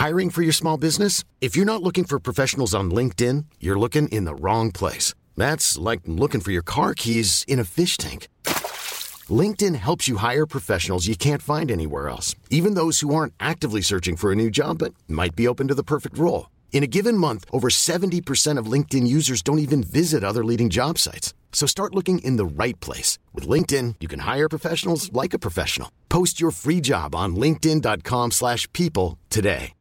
Hiring for your small business? If you're not looking for professionals on LinkedIn, you're looking in the wrong place. That's like looking for your car keys in a fish tank. LinkedIn helps you hire professionals you can't find anywhere else, even those who aren't actively searching for a new job but might be open to the perfect role. In a given month, over 70% of LinkedIn users don't even visit other leading job sites. So start looking in the right place. With LinkedIn, you can hire professionals like a professional. Post your free job on linkedin.com/people today.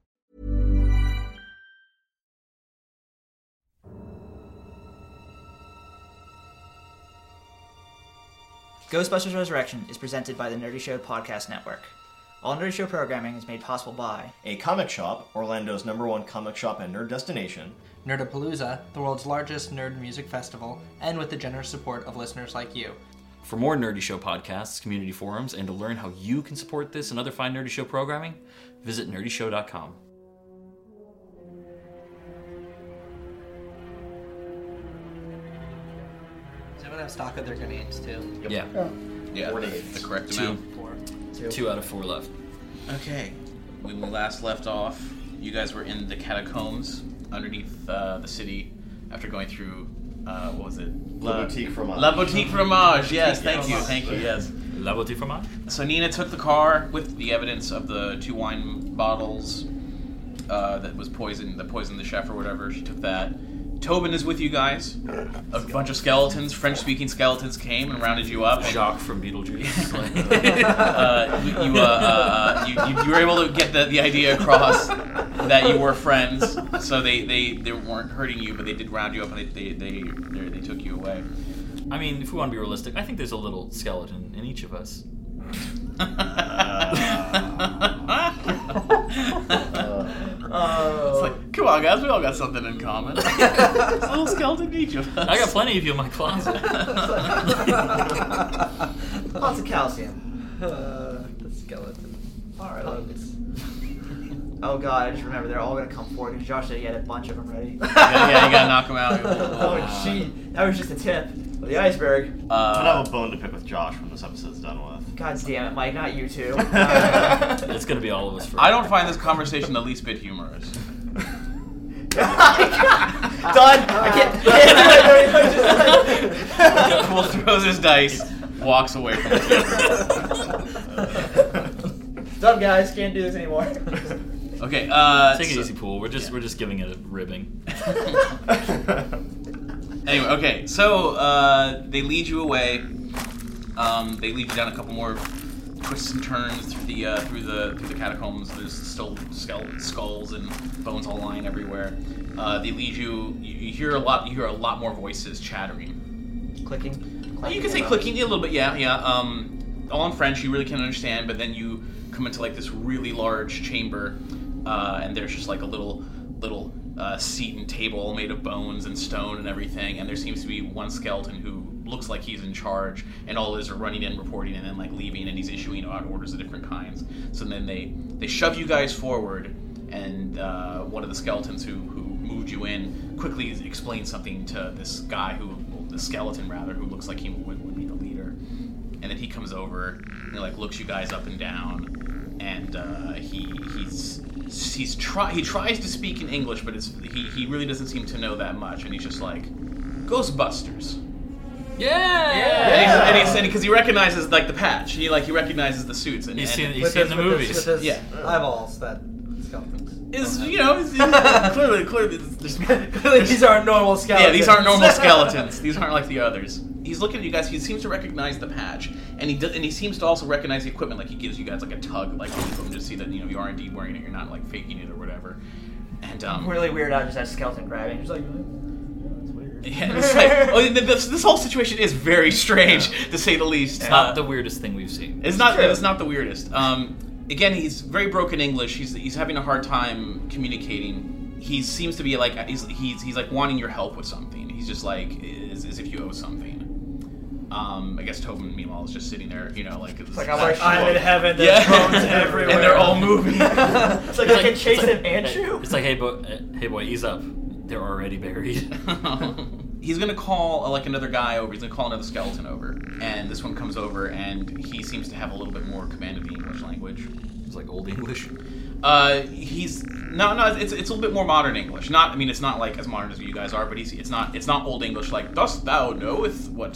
Ghostbusters Resurrection is presented by the Nerdy Show Podcast Network. All Nerdy Show programming is made possible by A Comic Shop, Orlando's #1 comic shop and nerd destination. Nerdapalooza, the world's largest nerd music festival, and with the generous support of listeners like you. For more Nerdy Show podcasts, community forums, and to learn how you can support this and other fine Nerdy Show programming, visit nerdyshow.com. Does anyone have stock of their grenades, too? Yep. Yeah, the correct amount. 2 out of 4 left. Okay, when we last left off, you guys were in the catacombs underneath the city after going through, what was it? La Boutique Fromage. La Boutique Fromage, yes, thank you, yes. La Boutique Fromage? So Nina took the car with the evidence of the 2 wine bottles that was poisoned, that poisoned the chef or whatever. She took that. Tobin is with you guys. A bunch of skeletons, French-speaking skeletons, came and rounded you up. Jacques from Beetlejuice. You were able to get the idea across that you were friends, so they weren't hurting you, but they did round you up and they took you away. I mean, if we want to be realistic, I think there's a little skeleton in each of us. It's like, come on, guys, we all got something in common. It's a little skeleton in each of us. I got plenty of you in my closet. lots of calcium. The skeleton. Alright, oh god, I just remember they're all gonna come forward because Josh said he had a bunch of them ready. Yeah, you gotta knock them out. Oh, gee, that was just a tip of the iceberg. I have a bone to pick with Josh when this episode's done with. God damn it, Mike, not you two. It's gonna be all of us forever. I don't find this conversation the least bit humorous. Done! I can't Will throws his dice, walks away from it. Done, guys, can't do this anymore. Okay, take it easy, Pool. We're just giving it a ribbing. Anyway, okay, so they lead you away. They lead you down a couple more twists and turns through the catacombs. There's still skulls and bones all lying everywhere. They lead you. You hear a lot more voices chattering. Clicking. You can say clicking a little bit. Yeah. All in French. You really can't understand. But then you come into like this really large chamber, and there's just like a little seat and table made of bones and stone and everything, and there seems to be one skeleton who looks like he's in charge, and all is are running in, reporting, and then like leaving, and he's issuing out orders of different kinds. So then they shove you guys forward, and one of the skeletons who moved you in quickly explains something to this guy the skeleton rather, who looks like he would be the leader. And then he comes over and like looks you guys up and down, and he tries to speak in English, but he really doesn't seem to know that much, and he's just like, Ghostbusters. Yeah. And he said because he recognizes like the patch, he recognizes the suits, and he's seen the movies. With his eyeballs, that skeletons. Clearly these aren't normal skeletons. Yeah, these aren't normal skeletons. These aren't like the others. He's looking at you guys. He seems to recognize the patch, and he seems to also recognize the equipment. Like he gives you guys like a tug, like to see that you are indeed wearing it. You're not like faking it or whatever. And really weird. I just had skeleton grabbing. Just like. That's weird. Yeah, it's like this whole situation is very strange to say the least. It's not the weirdest thing we've seen. It's not the weirdest. Again, he's very broken English. He's having a hard time communicating. He seems to be like he's like wanting your help with something. He's just like as if you owe something. I guess Tobin, meanwhile, is just sitting there, like it's like I'm in heaven. There's bones everywhere, and they're all moving. It's like I can chase an Andrew. It's like, hey boy, ease up. They're already buried. He's gonna call like another guy over. He's gonna call another skeleton over, and this one comes over, and he seems to have a little bit more command of the English language. It's like old English. He's no. It's a little bit more modern English. It's not like as modern as you guys are, but it's not old English like dost thou knoweth what.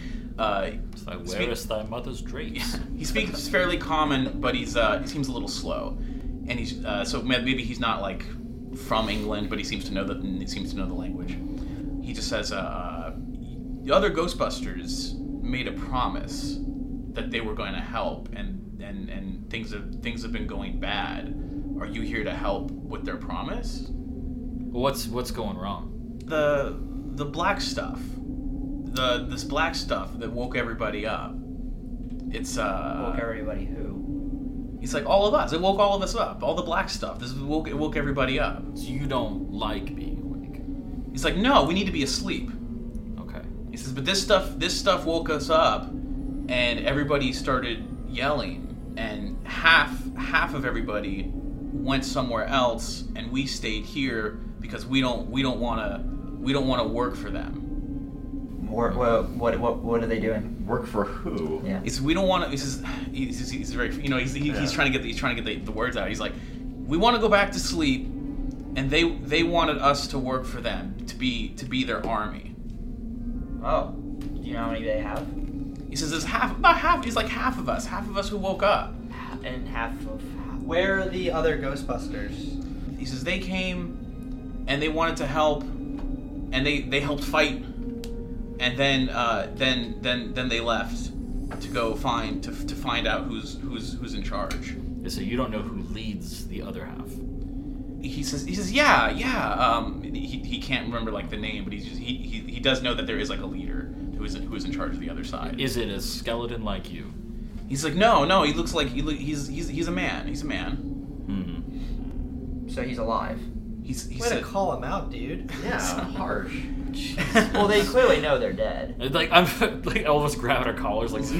Where is thy mother's drapes? He speaks fairly common, but he seems a little slow, and he's so maybe he's not like from England, but he seems to know the language. He just says, the other Ghostbusters made a promise that they were going to help, and things have been going bad. Are you here to help with their promise? What's going wrong? The black stuff. This black stuff that woke everybody up. It's Woke everybody who? He's like, all of us. It woke all of us up. All the black stuff. It woke everybody up. So you don't like being awake? He's like, no, we need to be asleep. Okay. He says, but this stuff woke us up, and everybody started yelling, and half of everybody went somewhere else, and we stayed here because we don't want to work for them. What are they doing? Work for who? Yeah. He says, we don't want to. He says, he's very, he's trying to get the words out. He's like, we want to go back to sleep, and they wanted us to work for them, to be their army. Oh, do you know how many they have? He says there's about half. He's like half of us who woke up. And half of. Where are the other Ghostbusters? He says they came, and they wanted to help, and they helped fight, and then they left to go find out who's in charge. So you don't know who leads the other half? He says yeah. He can't remember like the name, but he does know that there is like a leader who is in charge of the other side. Is it a skeleton like you? He's like no. He looks like he's a man. He's a man. Mm-hmm. So he's alive. Way to call him out, dude. Yeah, harsh. Well, they clearly know they're dead. It's like I'm like Elvis grabbing our collars, like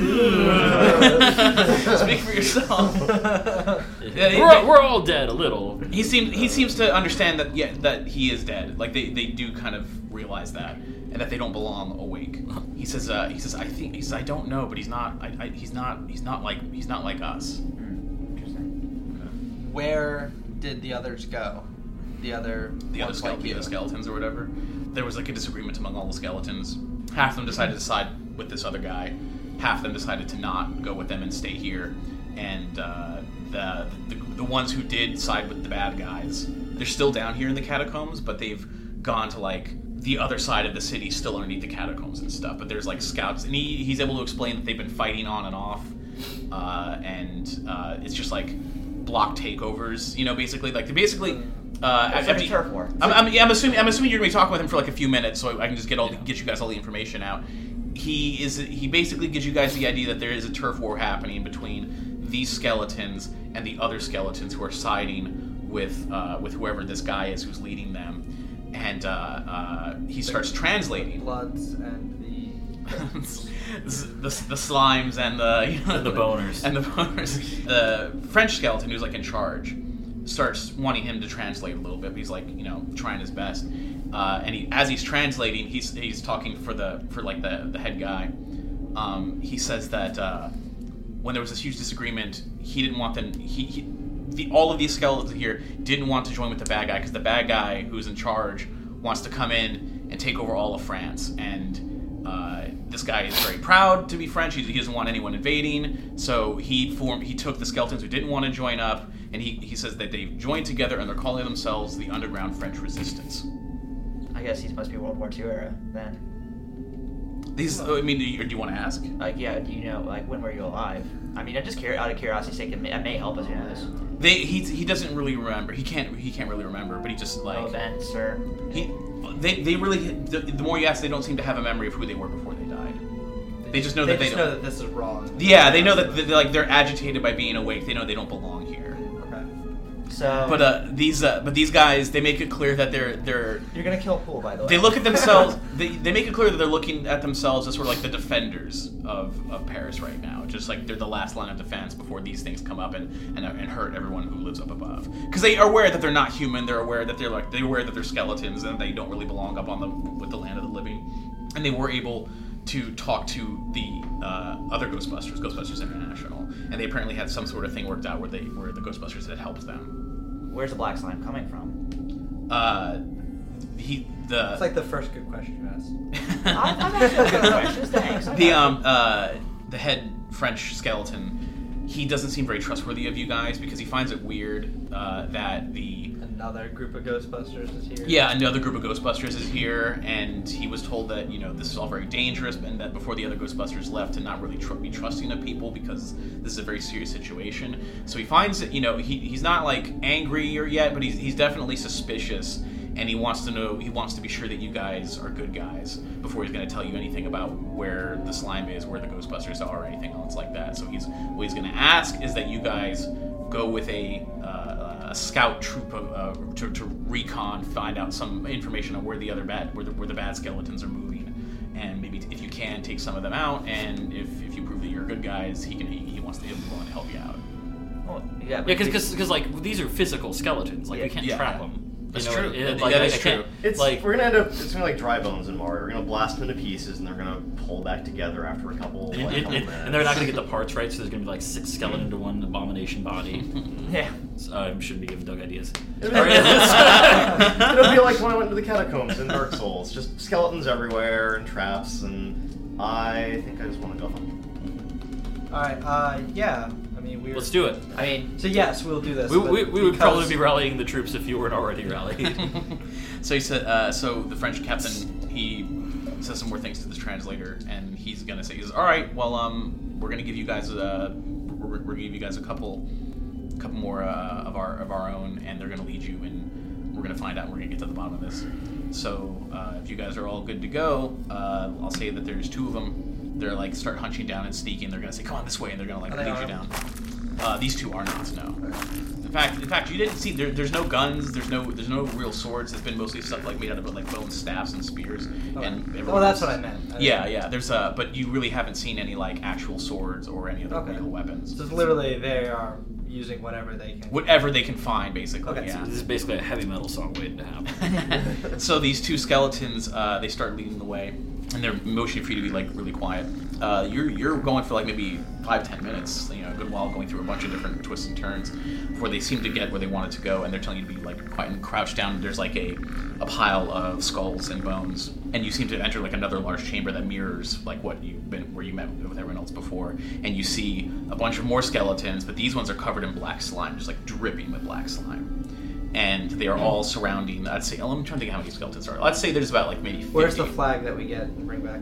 Speak for yourself. we're all dead a little. He seems to understand that he is dead. Like they do kind of realize that, and that they don't belong awake. He says I don't know, but he's not like us. Interesting. Where did the others go? The other skeletons or whatever. There was like a disagreement among all the skeletons. Half of them decided to side with this other guy. Half of them decided to not go with them and stay here. And the ones who did side with the bad guys, they're still down here in the catacombs, but they've gone to like the other side of the city, still underneath the catacombs and stuff. But there's like scouts, and he's able to explain that they've been fighting on and off, and it's just like block takeovers. Basically like It's like a turf war. I'm assuming you're gonna be talking with him for like a few minutes, so I can just get you guys all the information out. He basically gives you guys the idea that there is a turf war happening between these skeletons and the other skeletons who are siding with whoever this guy is who's leading them, and he starts translating. Bloods and the slimes and the boners. And the boners. The French skeleton who's like in charge starts wanting him to translate a little bit, but he's like, trying his best. And as he's translating, he's talking for the head guy. He says that when there was this huge disagreement, he didn't want them. All of these skeletons here didn't want to join with the bad guy because the bad guy who's in charge wants to come in and take over all of France. And this guy is very proud to be French. He doesn't want anyone invading. So he took the skeletons who didn't want to join up, and he says that they've joined together and they're calling themselves the Underground French Resistance. I guess these must be World War II era then. Do you want to ask? Like, yeah, do you know, like, when were you alive? I mean, I'm just out of curiosity's sake, it may help us know this. He doesn't really remember. He can't really remember, but he just like events or they really the more you ask, they don't seem to have a memory of who they were before they died. They just know that they know that this is wrong. Yeah, they know that they're agitated by being awake. They know they don't belong here. Okay. So, but these guys, they make it clear that they're you're gonna kill Pool, by the way. They look at themselves. they make it clear that they're looking at themselves as sort of like the defenders of Paris right now. Just like they're the last line of defense before these things come up and hurt everyone who lives up above. Because they are aware that they're not human. They're aware that they're aware that they're skeletons and they don't really belong up with the land of the living. And they were able to talk to the other Ghostbusters International, and they apparently had some sort of thing worked out where the Ghostbusters had helped them. where's the black slime coming from? It's like the first good question you asked. I'm asking good questions. Thanks. The head French skeleton. He doesn't seem very trustworthy of you guys because he finds it weird that another group of Ghostbusters is here. Yeah, another group of Ghostbusters is here, and he was told that this is all very dangerous, and that before the other Ghostbusters left, to not really be trusting of people because this is a very serious situation. So he finds that he's not like angry yet, but he's definitely suspicious. And he wants to be sure that you guys are good guys before he's going to tell you anything about where the slime is, where the Ghostbusters are, or anything else like that. So what he's going to ask is that you guys go with a scout troop to recon, find out some information on where the bad skeletons are moving, and maybe if you can take some of them out. And if you prove that you're good guys, he wants to be willing to help you out. Well, yeah, because like these are physical skeletons. Like we can't trap them. That's true. That is true. We're gonna end up. It's gonna be like dry bones in Mario. We're gonna blast them into pieces, and they're gonna pull back together after a couple. And they're not gonna get the parts right, so there's gonna be like 6 skeleton to 1 abomination body. Yeah. I shouldn't be giving Doug ideas. It'll be like when I went to the catacombs in Dark Souls. Just skeletons everywhere and traps, and I think I just want to go home. All right. Yeah. I mean, let's do it. I mean, so yes, we'll do this. We would probably be rallying the troops if you weren't already rallied. So he said. So the French captain, he says some more things to this translator, and he's gonna say, "All right, well, we're gonna give you guys we're gonna give you guys a couple more of our own, and they're gonna lead you, and we're gonna find out. And we're gonna get to the bottom of this. So if you guys are all good to go, I'll say that there's 2 of them." They're like start hunching down and sneaking. They're gonna say, "Come on this way," and they're gonna lead you down. These 2 are not. No. In fact, you didn't see. There's no guns. There's no real swords. It's been mostly stuff like made out of like bone staffs and spears. Okay. And that's what I meant. Yeah. There's but you really haven't seen any like actual swords or any other real weapons. So it's literally they are using whatever they can find, basically. Okay. Yeah. This is basically a heavy metal song waiting to happen. So these 2 skeletons, they start leading the way. And they're motioning for you to be like really quiet. You're going for like maybe 5-10 minutes, a good while, going through a bunch of different twists and turns before they seem to get where they wanted to go, and they're telling you to be like quiet and crouch down. There's like a pile of skulls and bones, and you seem to enter like another large chamber that mirrors like where you met with everyone else before, and you see a bunch of more skeletons, but these ones are covered in black slime, just like dripping with black slime. And they are all surrounding. I'd say. I'm trying to think how many skeletons there are. Let's say there's about like maybe 50. Where's the flag that we get and bring back?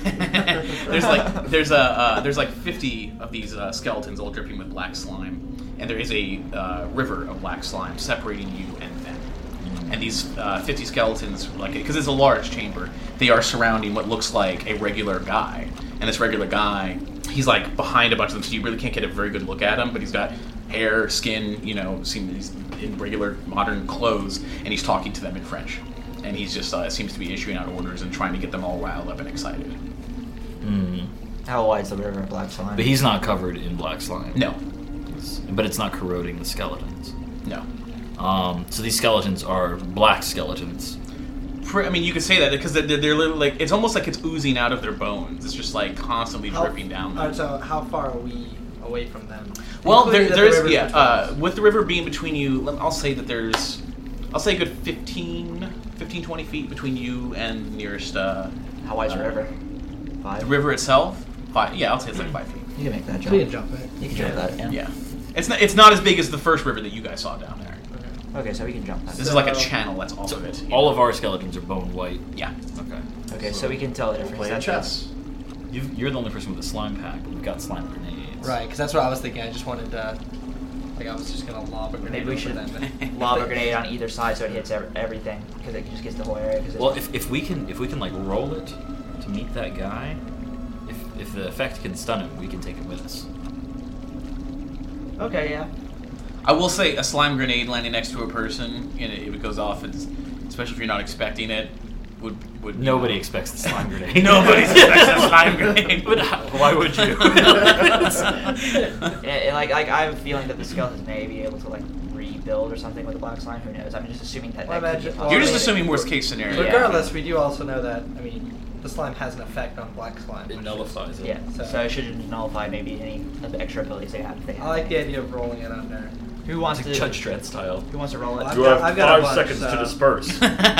there's like 50 of these skeletons all dripping with black slime, and there is a river of black slime separating you and them. And these 50 skeletons, like because it's a large chamber, they are surrounding what looks like a regular guy. And this regular guy, he's like behind a bunch of them, so you really can't get a very good look at him. But he's got hair, skin, he's in regular modern clothes, and he's talking to them in French. And he's just seems to be issuing out orders and trying to get them all riled up and excited. How wide's the river of black slime? But he's not covered in black slime. No. But it's not corroding the skeletons. No. So these skeletons are black skeletons. I mean, you could say that because they're literally like, it's almost like it's oozing out of their bones. It's just like constantly dripping down them. So how far are we away from them? Well, there's with the river being between you, I'll say that there's, a good 15-20 feet between you and the nearest. How wide's the river? 5? The river itself? 5. Yeah, I'll say it's like 5 feet. You can make that jump. You can jump it. You can jump that, yeah. Yeah. It's not as big as the first river that you guys saw down there. Okay, so we can jump that. This is like a channel that's off of it. All of our skeletons are bone white. Yeah. Okay, so we can tell the difference. Playing chess. You're the only person with a slime pack. We've got slime grenades. Right, because that's what I was thinking. I just wanted to... I was just going to lob a grenade. Maybe we should lob a grenade on either side so it hits everything, because it just gets the whole area. Well, if we can like roll it to meet that guy, if the effect can stun him, we can take him with us. Okay, yeah. I will say a slime grenade landing next to a person, if it goes off, especially if you're not expecting it, would nobody expects the slime grenade. Nobody expects a slime grenade. But why would you? Like I have a feeling that the skeletons may be able to like rebuild or something with the black slime. Who knows? I'm just assuming that. You're just assuming worst case scenario. Regardless, we do also know that. I mean, the slime has an effect on black slime. It nullifies it. Yeah. So it should nullify maybe any of the extra abilities they have. I like the idea of rolling it under. Who wants to Judge Dredd style. Who wants to roll it? I've You got- have I've got a 5 bunch, seconds so- to disperse.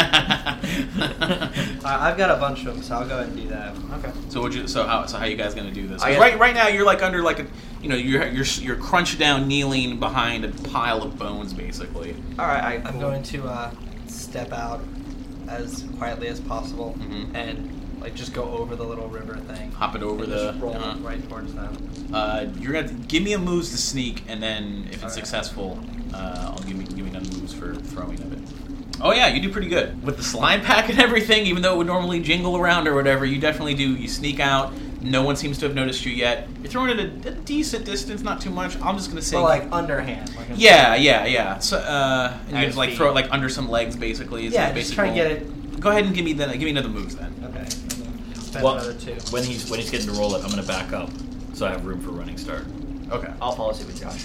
I've got a bunch of them, so I'll go ahead and do that. Okay. So how you guys gonna do this? 'Cause I guess- right now you're like under like a you're crunched down, kneeling behind a pile of bones, basically. All right. I'm going to step out as quietly as possible Mhm. and like just go over the little river thing. Hop it over and the. just roll right towards them. You're gonna give me a moves to sneak, and then if it's Alright. successful, I'll give me another moves for throwing of it. Oh yeah, you do pretty good with the slime pack and everything. Even though it would normally jingle around or whatever, you definitely do. You sneak out. No one seems to have noticed you yet. You're throwing it at a decent distance, not too much. I'm just gonna say. Well, like underhand. Like Yeah. So and you At just like his throw it feet. like under some legs, basically. Is Yeah, the just basic try and goal. get it. Go ahead and give me another moves then. Okay. Spend Well, another 2. when he's getting to roll it, I'm gonna back up, so I have room for running start. Okay. I'll follow suit with Josh.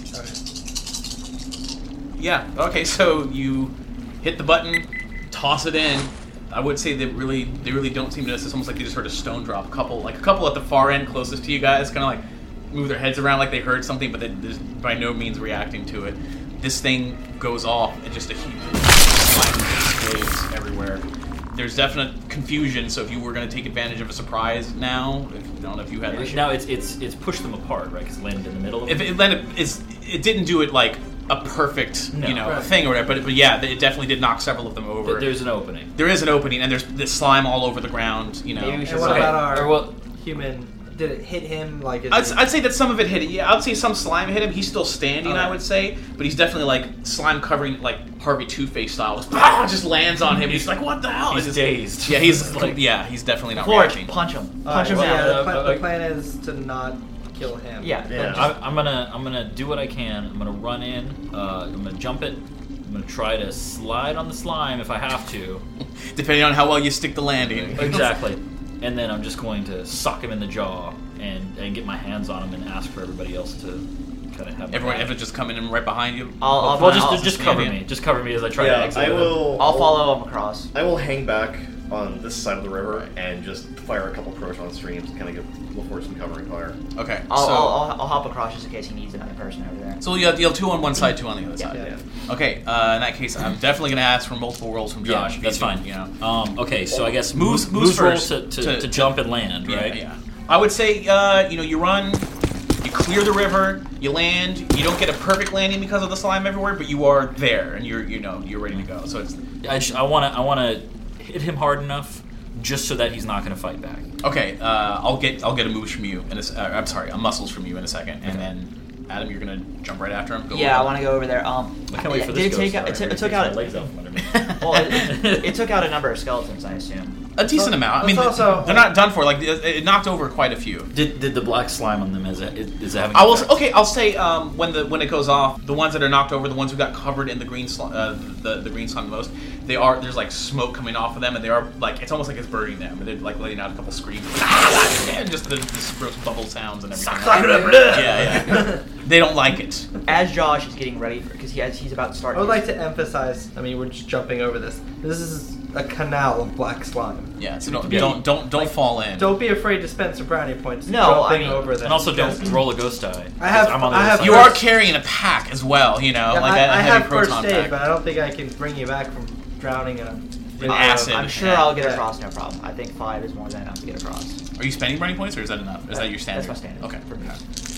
Okay. Yeah. Okay. So you hit the button, toss it in. I would say they really don't seem to notice. It's almost like they just heard a stone drop. A couple at the far end closest to you guys, kind of like move their heads around like they heard something, but they're by no means reacting to it. This thing goes off and just a huge slime explodes everywhere. There's definite confusion. So if you were going to take advantage of a surprise now, I don't know if you had. Now it's pushed them apart, right? Because it landed in the middle of If them. it landed, it didn't do it like a perfect, No. Right. thing or whatever. But yeah, it definitely did knock several of them over. There's an opening. There is an opening, and there's this slime all over the ground. Maybe we should And what Okay. about our Or what- human? Did it hit him? Like I'd say that some of it hit it. Yeah, I'd say some slime hit him. He's still standing, Okay. I would say, but he's definitely like slime covering, like Harvey Two-Face style. Just lands on him. He's like, "What the hell?" He's It's just- dazed. Yeah, he's like, he's definitely not Forge, reacting. punch him. All Punch him right, down. well, down. the plan is to not kill him. Yeah. Yeah. I'm gonna do what I can. I'm gonna run in. I'm gonna jump it. I'm gonna try to slide on the slime if I have to. Depending on how well you stick the landing. Exactly. And then I'm just going to sock him in the jaw and get my hands on him and ask for everybody else to kind of have. my Everyone back. ever just coming in right behind you. I'll just cover me. Just cover me as I try to Yeah, exit. I will. I'll follow him across. I will hang back on this side of the river and just fire a couple proton streams to kind of give LaForge some covering fire. Okay. I'll hop across just in case he needs another person over there. So you'll have 2 on one side, 2 on the other side. Yeah. Okay. In that case, I'm definitely gonna ask for multiple rolls from Josh. Yeah, if that's he's doing, fine. You know. Okay, so I guess Moves roll first to jump and land, right? Yeah. I would say you run, you clear the river, you land. You don't get a perfect landing because of the slime everywhere, but you are there and you're ready to go. So it's I wanna hit him hard enough just so that he's not gonna fight back. okay. I'll get a moves from you I'm sorry, a muscles from you in a second, and then Adam, you're gonna jump right after him. Go Yeah, I over. want to go over there. I can't wait for did this it take ghost out? story. It took Takes my out. legs out from under me. Well, it took out a number of skeletons, I assume. A decent amount. I mean, Let's also- they're not done for. Like it knocked over quite a few. Did the black slime on them is it having? I will. effect? Okay, I'll say when it goes off, the ones that are knocked over, the ones who got covered in the green slime, the green slime the most, there's like smoke coming off of them, and they are like it's almost like it's burning them. They're like letting out a couple screams, and just this gross bubble sounds and everything. Yeah. They don't like it. As Josh is getting ready because he's about to start. I would like to emphasize. I mean, we're just jumping over this. This is a canal of black slime. Yeah. So don't fall in. Don't be afraid to spend some brownie points. No, I jumping mean- over this. And also don't because roll a ghost die. I have- I'm on the I other have- side. You are carrying a pack as well. You know, Yeah, like a I heavy have first proton aid, pack. but I don't think I can bring you back from drowning in a acid. I'm sure Yeah. I'll get Yeah. across, no problem. I think 5 is more than enough to get across. Are you spending brownie points, or is that enough? Is that your standard? That's my standard. Okay. For me.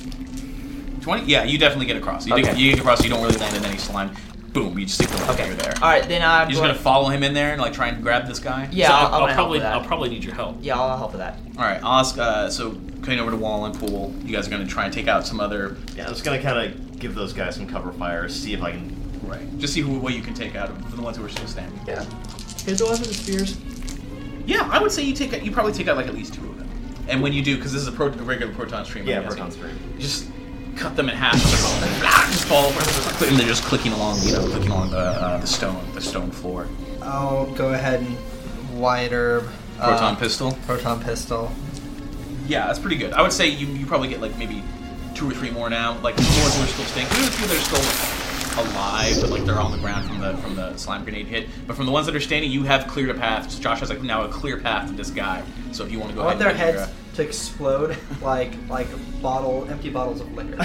20? Yeah, you definitely get across. You Okay. get across. You don't really land in any slime. Boom! You just stick the landing. Okay. You're there. All right, then I'm You're just gonna follow him in there and like try and grab this guy. Yeah, So I'm I'll gonna help probably with that. I'll probably need your help. Yeah, I'll help with that. All right. I'll ask. So coming over to Wall and Pool, you guys are gonna try and take out some other. Yeah, I'm just gonna kind of give those guys some cover fire, see if I can. Right. Just see what you can take out of the ones who are still standing. Yeah. Here's the ones with the spears. Yeah, I would say you probably take out like at least 2 of them. And when you do, because this is a regular proton stream. Yeah, I'm guessing, proton stream. Just cut them in half. Just fall over, and they're just clicking along. Clicking along the stone floor. I'll go ahead and white herb. Proton pistol. Proton pistol. Yeah, that's pretty good. I would say you probably get like maybe 2 or 3 more now. Like the ones who are still staying. Even a few that are still alive, but like they're on the ground from the slime grenade hit. But from the ones that are standing, you have cleared a path. Josh has like now a clear path to this guy. So if you want to go I want ahead their and heads to explode like empty bottles of liquor.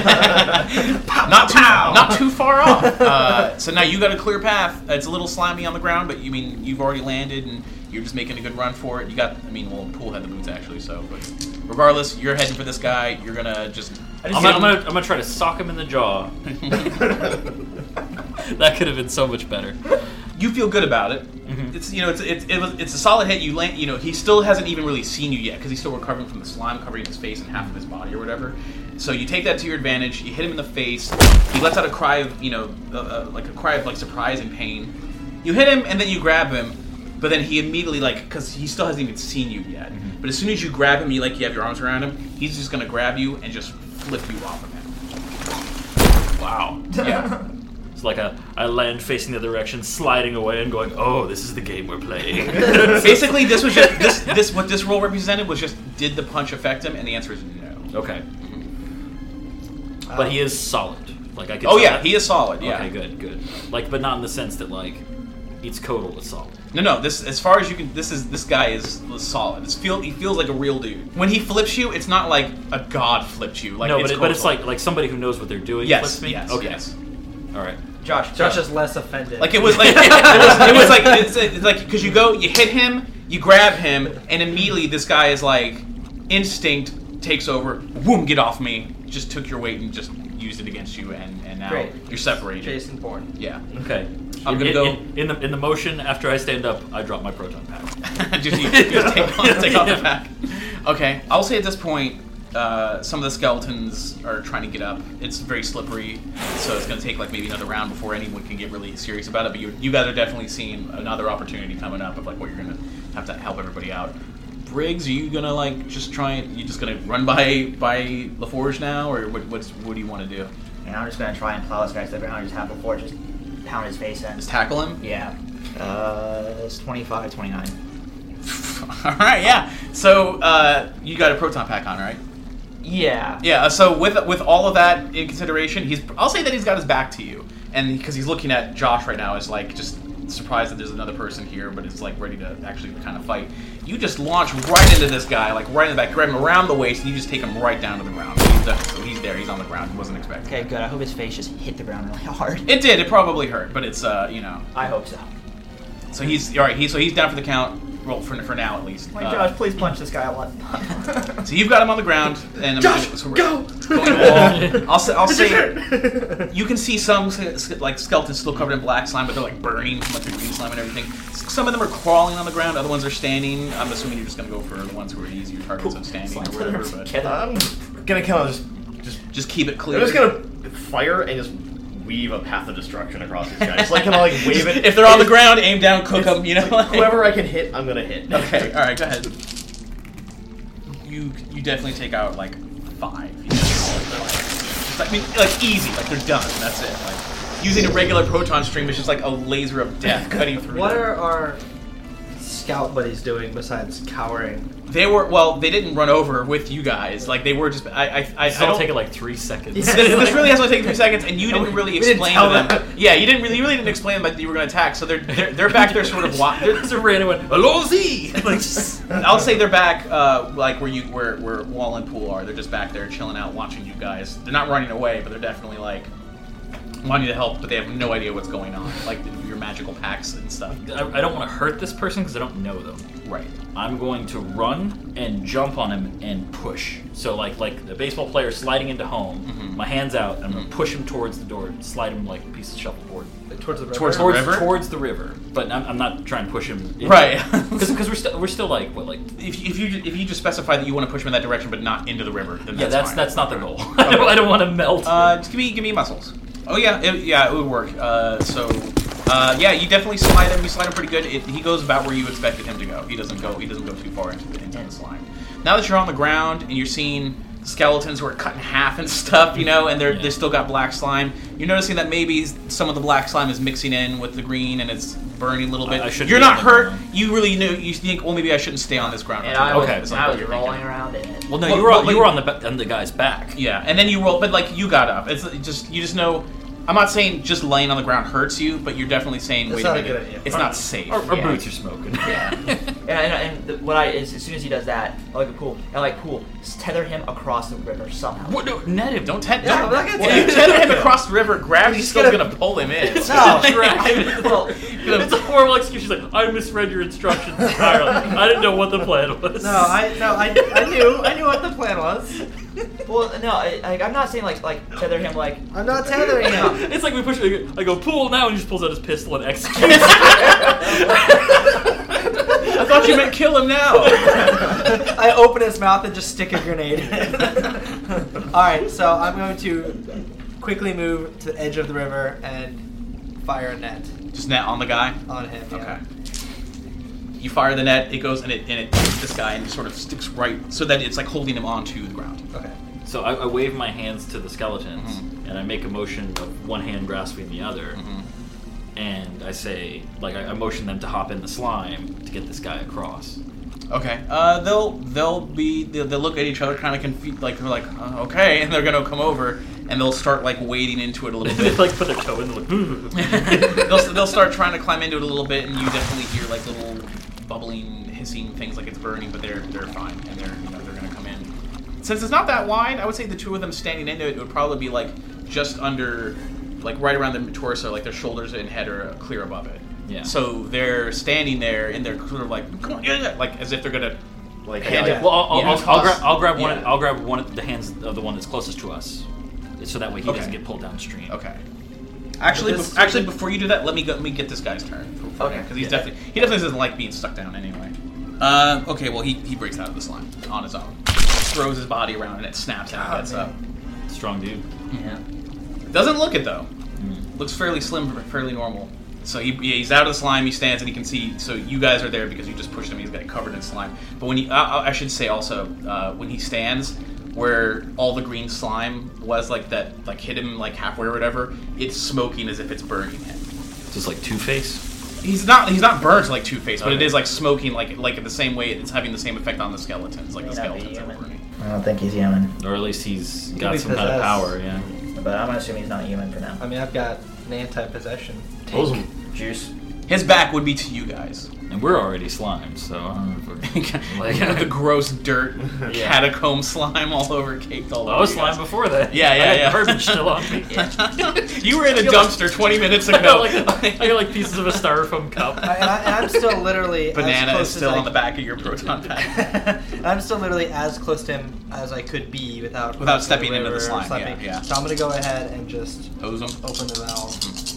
Not too far off. So now you got a clear path. It's a little slimy on the ground, but you've already landed and you're just making a good run for it. Pool had the boots actually, so but regardless, you're heading for this guy. You're gonna just. I'm gonna try to sock him in the jaw. That could have been so much better. You feel good about it. Mm-hmm. It's a solid hit. You land. He still hasn't even really seen you yet because he's still recovering from the slime covering his face and half of his body or whatever. So you take that to your advantage. You hit him in the face. He lets out a cry of surprise and pain. You hit him and then you grab him, but then he immediately because he still hasn't even seen you yet. Mm-hmm. But as soon as you grab him, you have your arms around him. He's just gonna grab you and just flip you off of him. Wow. Yeah. It's like I land facing the other direction, sliding away, and going, "Oh, this is the game we're playing." Basically, this was just what this roll represented was just did the punch affect him, and the answer is no. Okay. But he is solid. Like I could. Oh yeah, he is solid. Yeah. Okay, good. But not in the sense that its Kodal is solid. No. This, as far as you can, this guy is solid. He feels like a real dude. When he flips you, it's not like a god flipped you. But it's like somebody who knows what they're doing. Yes. Flips me? Yes. Okay. Yes. All right. Josh is less offended. It was because you hit him, you grab him, and immediately this guy is instinct takes over. Boom! Get off me! Just took your weight and just used it against you, and now Great. You're separated. Jason Bourne. Yeah. Okay. I'm gonna go in the motion after I stand up. I drop my proton pack. just take off the pack. Okay. I'll say at this point. Some of the skeletons are trying to get up. It's very slippery, so it's going to take maybe another round before anyone can get really serious about it. But you guys are definitely seeing another opportunity coming up of what you're going to have to help everybody out. Briggs, are you going to just try and you just going to run by LaForge now, or what do you want to do? And I'm just going to try and plow this guy to the ground and just have LaForge just pound his face in. Just tackle him? Yeah. It's 25, 29. All right, yeah. So you got a proton pack on, right? Yeah. Yeah. So with all of that in consideration, I'll say that he's got his back to you, and because he's looking at Josh right now, is just surprised that there's another person here, but it's ready to actually kind of fight. You just launch right into this guy, right in the back, grab him around the waist, and you just take him right down to the ground. So he's there. He's on the ground. He wasn't expecting. Okay, good. I hope his face just hit the ground really hard. It did. It probably hurt, but it's I hope so. So he's all right. He's down for the count. Well, for now at least. Josh, please punch this guy a lot. So you've got him on the ground, and Josh, go! I'll say you can see some skeletons still covered in black slime, but they're burning from the green slime and everything. Some of them are crawling on the ground, other ones are standing. I'm assuming you're just gonna go for the ones who are easier targets of standing or whatever. But I'm gonna kind of just keep it clear. I'm just gonna fire and just weave a path of destruction across these guys. Kind of wave it. If they're on the ground, aim down, cook them. Whoever I can hit, I'm gonna hit. Okay, all right, go ahead. You definitely take out 5. Just easy, they're done. That's it. Using a regular proton stream is just a laser of death cutting through. What are our scout buddies doing besides cowering? They didn't run over with you guys. They were just. I don't take it 3 seconds. This really has only taken 3 seconds, and you didn't really explain to them. Yeah, you really didn't explain that you were going to attack. So they're back there, sort of. There's a random one. Hello, Z. I'll say they're back, where Wall and Pool are. They're just back there chilling out, watching you guys. They're not running away, but they're definitely wanting to help, but they have no idea what's going on, your magical packs and stuff. I don't want to hurt this person because I don't know them. Right. I'm going to run and jump on him and push. So like a baseball player sliding into home, mm-hmm. my hand's out, and I'm going to push him towards the door, slide him like a piece of shuffleboard. Towards the river? Towards the river? Towards the river. But I'm not trying to push him. Right. Because we're still If you just specify that you want to push him in that direction but not into the river, then that's fine. that's not the goal. I don't want to melt. Just give me muscles. Oh yeah, it would work. You definitely slide him. You slide him pretty good. He goes about where you expected him to go. He doesn't go too far into the slime. Now that you're on the ground and you're seeing skeletons who are cut in half and stuff, and they still got black slime. You're noticing that maybe some of the black slime is mixing in with the green and it's burning a little bit. You're not hurt. You really knew. You think, well, maybe I shouldn't stay on this ground. And I was rolling around in it. Well, no, you were on the guy's back. Yeah, and then you roll, but you got up. It's just you just know I'm not saying just laying on the ground hurts you, but you're definitely saying, It's wait not a a minute, good idea. it's not safe. Our boots are smoking. And what as soon as he does that, cool, tether him across the river somehow. What? No, net him. Don't tether I'm not gonna tether him across the river. Gravity's still gonna pull him in. No, It's a horrible excuse. She's like, I misread your instructions entirely. I didn't know what the plan was. I knew what the plan was. well, no, I'm not saying like tether him like. I'm not tethering him. It's like we push it. I go pool now, and he just pulls out his pistol and executes. I thought you meant kill him now. I open his mouth and just stick a grenade in. Alright, so I'm going to quickly move to the edge of the river and fire a net Just net on the guy. on him. Yeah. Okay. You fire the net. It goes and it hits this guy and sort of sticks right so that it's like holding him onto the ground. Okay. So I wave my hands to the skeletons, and I make a motion of one hand grasping the other, and I say, like, I motion them to hop in the slime to get this guy across. Okay. They'll look at each other, kind of confused, like they're like, okay, and they're gonna come over and they'll start like wading into it a little They bit. like put their toe in, like, they'll start trying to climb into it a little bit, and you definitely hear like little bubbling, hissing things like it's burning, but they're fine, and they're gonna come in. Since it's not that wide, I would say the two of them standing into it would probably be like just under, like right around their torso, like their shoulders and head are clear above it. Yeah. So they're standing there, and they're sort of like, come on, yeah, like as if they're gonna Like, hand it. Well, I'll grab one. Yeah. I'll grab one of the hands of the one that's closest to us, so that way he doesn't get pulled downstream. Okay. Actually, before you do that, let me get this guy's turn. Okay. Because he definitely doesn't like being stuck down anyway. Okay. Well, he breaks out of the slime on his own, throws his body around, and it snaps and gets up. Strong dude. Yeah. Doesn't look it though. Looks fairly slim, fairly normal. So he's out of the slime. He stands and he can see. So you guys are there because you just pushed him. He's got covered in slime. But when I should say also, when he stands, where all the green slime was like that, like hit him like halfway or whatever, it's smoking as if it's burning him. Just like Two-Face. He's not burnt like Two-Face, but it Okay. is like smoking like in the same way. It's having the same effect on the skeletons, like the May not be skeletons are human. burning. I don't think he's human, Or at least he's got be some kind of possessed. power, yeah. but I'm gonna assume he's not human for now. I mean, I've got an anti-possession. Those are- Juice. His back would be to you guys. And we're already slime, so I don't know if we're... The gross dirt, Yeah. catacomb slime all over, caked all over. I was you slime guys. before that. Yeah, I got yeah. garbage still on me. You were in a dumpster 20 minutes I got ago. like pieces of a styrofoam cup. And I'm still literally Banana as close is still as on the back of your proton pack. I'm still literally as close to him as I could be without stepping into the river or slime, stepping. yeah. So I'm gonna go ahead and just Hose him. open the valve.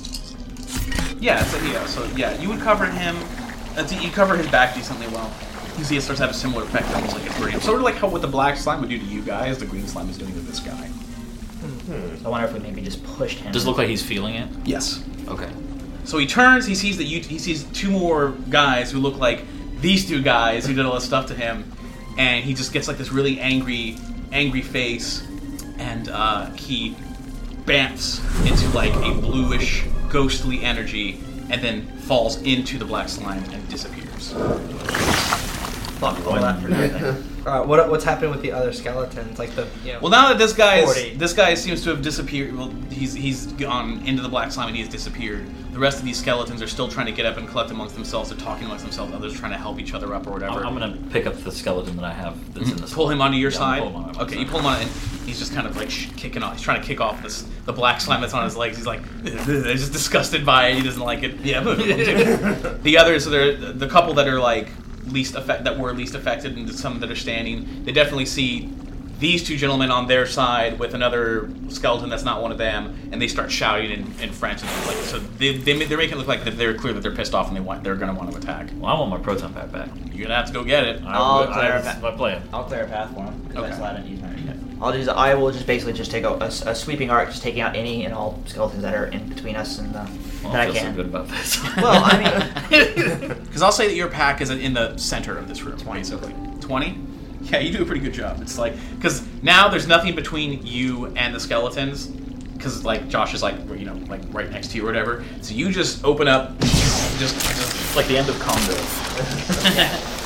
So you would cover him. You cover his back decently well. You see, it starts to have a similar effect, almost like it's burning. Sort of like how what the black slime would do to you guys, the green slime is doing to this guy. I wonder if we maybe just pushed him. Does it look like he's feeling it? Yes. Okay. So he turns. He sees he sees two more guys who look like these two guys who did all this stuff to him, and he just gets like this really angry face, and he bamps into like a bluish, ghostly energy, and then falls into the black slime and disappears. Fuck all that for nothing. What's happening with the other skeletons? Like the Well, now that this guy 40. seems to have disappeared. Well, he's gone into the black slime and he has disappeared. The rest of these skeletons are still trying to get up and collect amongst themselves. They're talking amongst themselves. Others are trying to help each other up or whatever. I'm gonna pick up the skeleton that I have that's in this. Pull him onto your Yeah, side. I'll pull him on my Okay, side. you pull him on, and he's just kind of like kicking off. He's trying to kick off the black slime that's on his legs. He's like, he's just disgusted by it. He doesn't like it. Yeah. The others, they're the couple that are like least affected, and some that are standing. They definitely see these two gentlemen on their side with another skeleton that's not one of them, and they start shouting in French. And like, so they're making it look like they're clear that they're pissed off and they're going to want to attack. Well, I want my proton pack back. You're gonna have to go get it. That's my plan. I'll clear a path for him. Okay. That's why I didn't use my yet. I will just basically just take a sweeping arc, just taking out any and all skeletons that are in between us and Well, that I I feel so can. good about this. Well, I mean, Because I'll say that your pack is in the center of this room, basically. 20? Yeah, you do a pretty good job. It's like, because now there's nothing between you and the skeletons, because like Josh is like, you know, like right next to you or whatever. So you just open up, just It's like the end of Congo.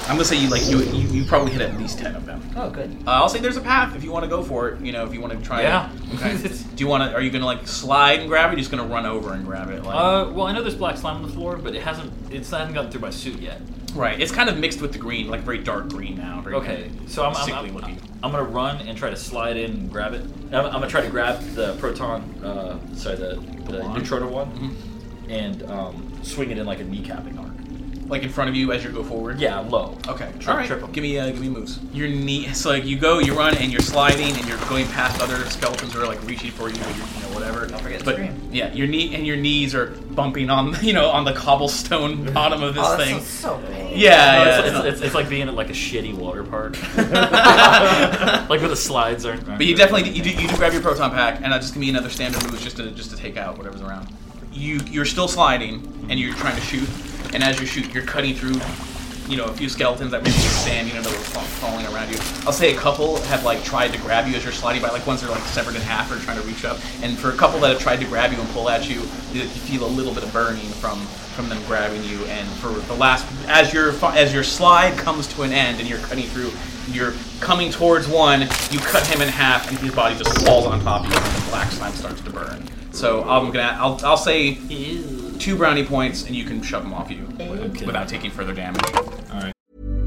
I'm gonna say you probably hit at least 10 of them. Oh, good. I'll say there's a path if you want to go for it. You know, if you want to try. Yeah. It. Okay. Do you want to? Are you gonna like slide and grab it? Or are you just gonna run over and grab it? Like... Well, I know there's black slime on the floor, but it hasn't gotten through my suit yet. Right. It's kind of mixed with the green, like very dark green now. Okay. So I'm gonna run and try to slide in and grab it. I'm gonna try to grab the proton, the neutrona one, and swing it in like a kneecapping arc. Like in front of you as you go forward? Yeah, low. Okay. All right. Triple. Give me moves. Your knee. So like you run, and you're sliding, and you're going past other skeletons who are like reaching for you, or whatever. Don't forget the scream. Yeah, your knees are bumping on on the cobblestone bottom of this thing. That's so painful. Yeah, It's like being at like a shitty water park. Like where the slides aren't. But you definitely you do grab your proton pack, and just give me another standard move just to take out whatever's around. You're still sliding, and you're trying to shoot. And as you shoot, you're cutting through, a few skeletons that maybe are standing that are falling around you. I'll say a couple have like tried to grab you as you're sliding by. Like ones that are like severed in half or trying to reach up. And for a couple that have tried to grab you and pull at you, you feel a little bit of burning from them grabbing you. And for the last, as your slide comes to an end and you're cutting through, you're coming towards one. You cut him in half, and his body just falls on top of you, and the black slime starts to burn. So I'll say 2 brownie points, and you can shove them off you without taking further damage. All right.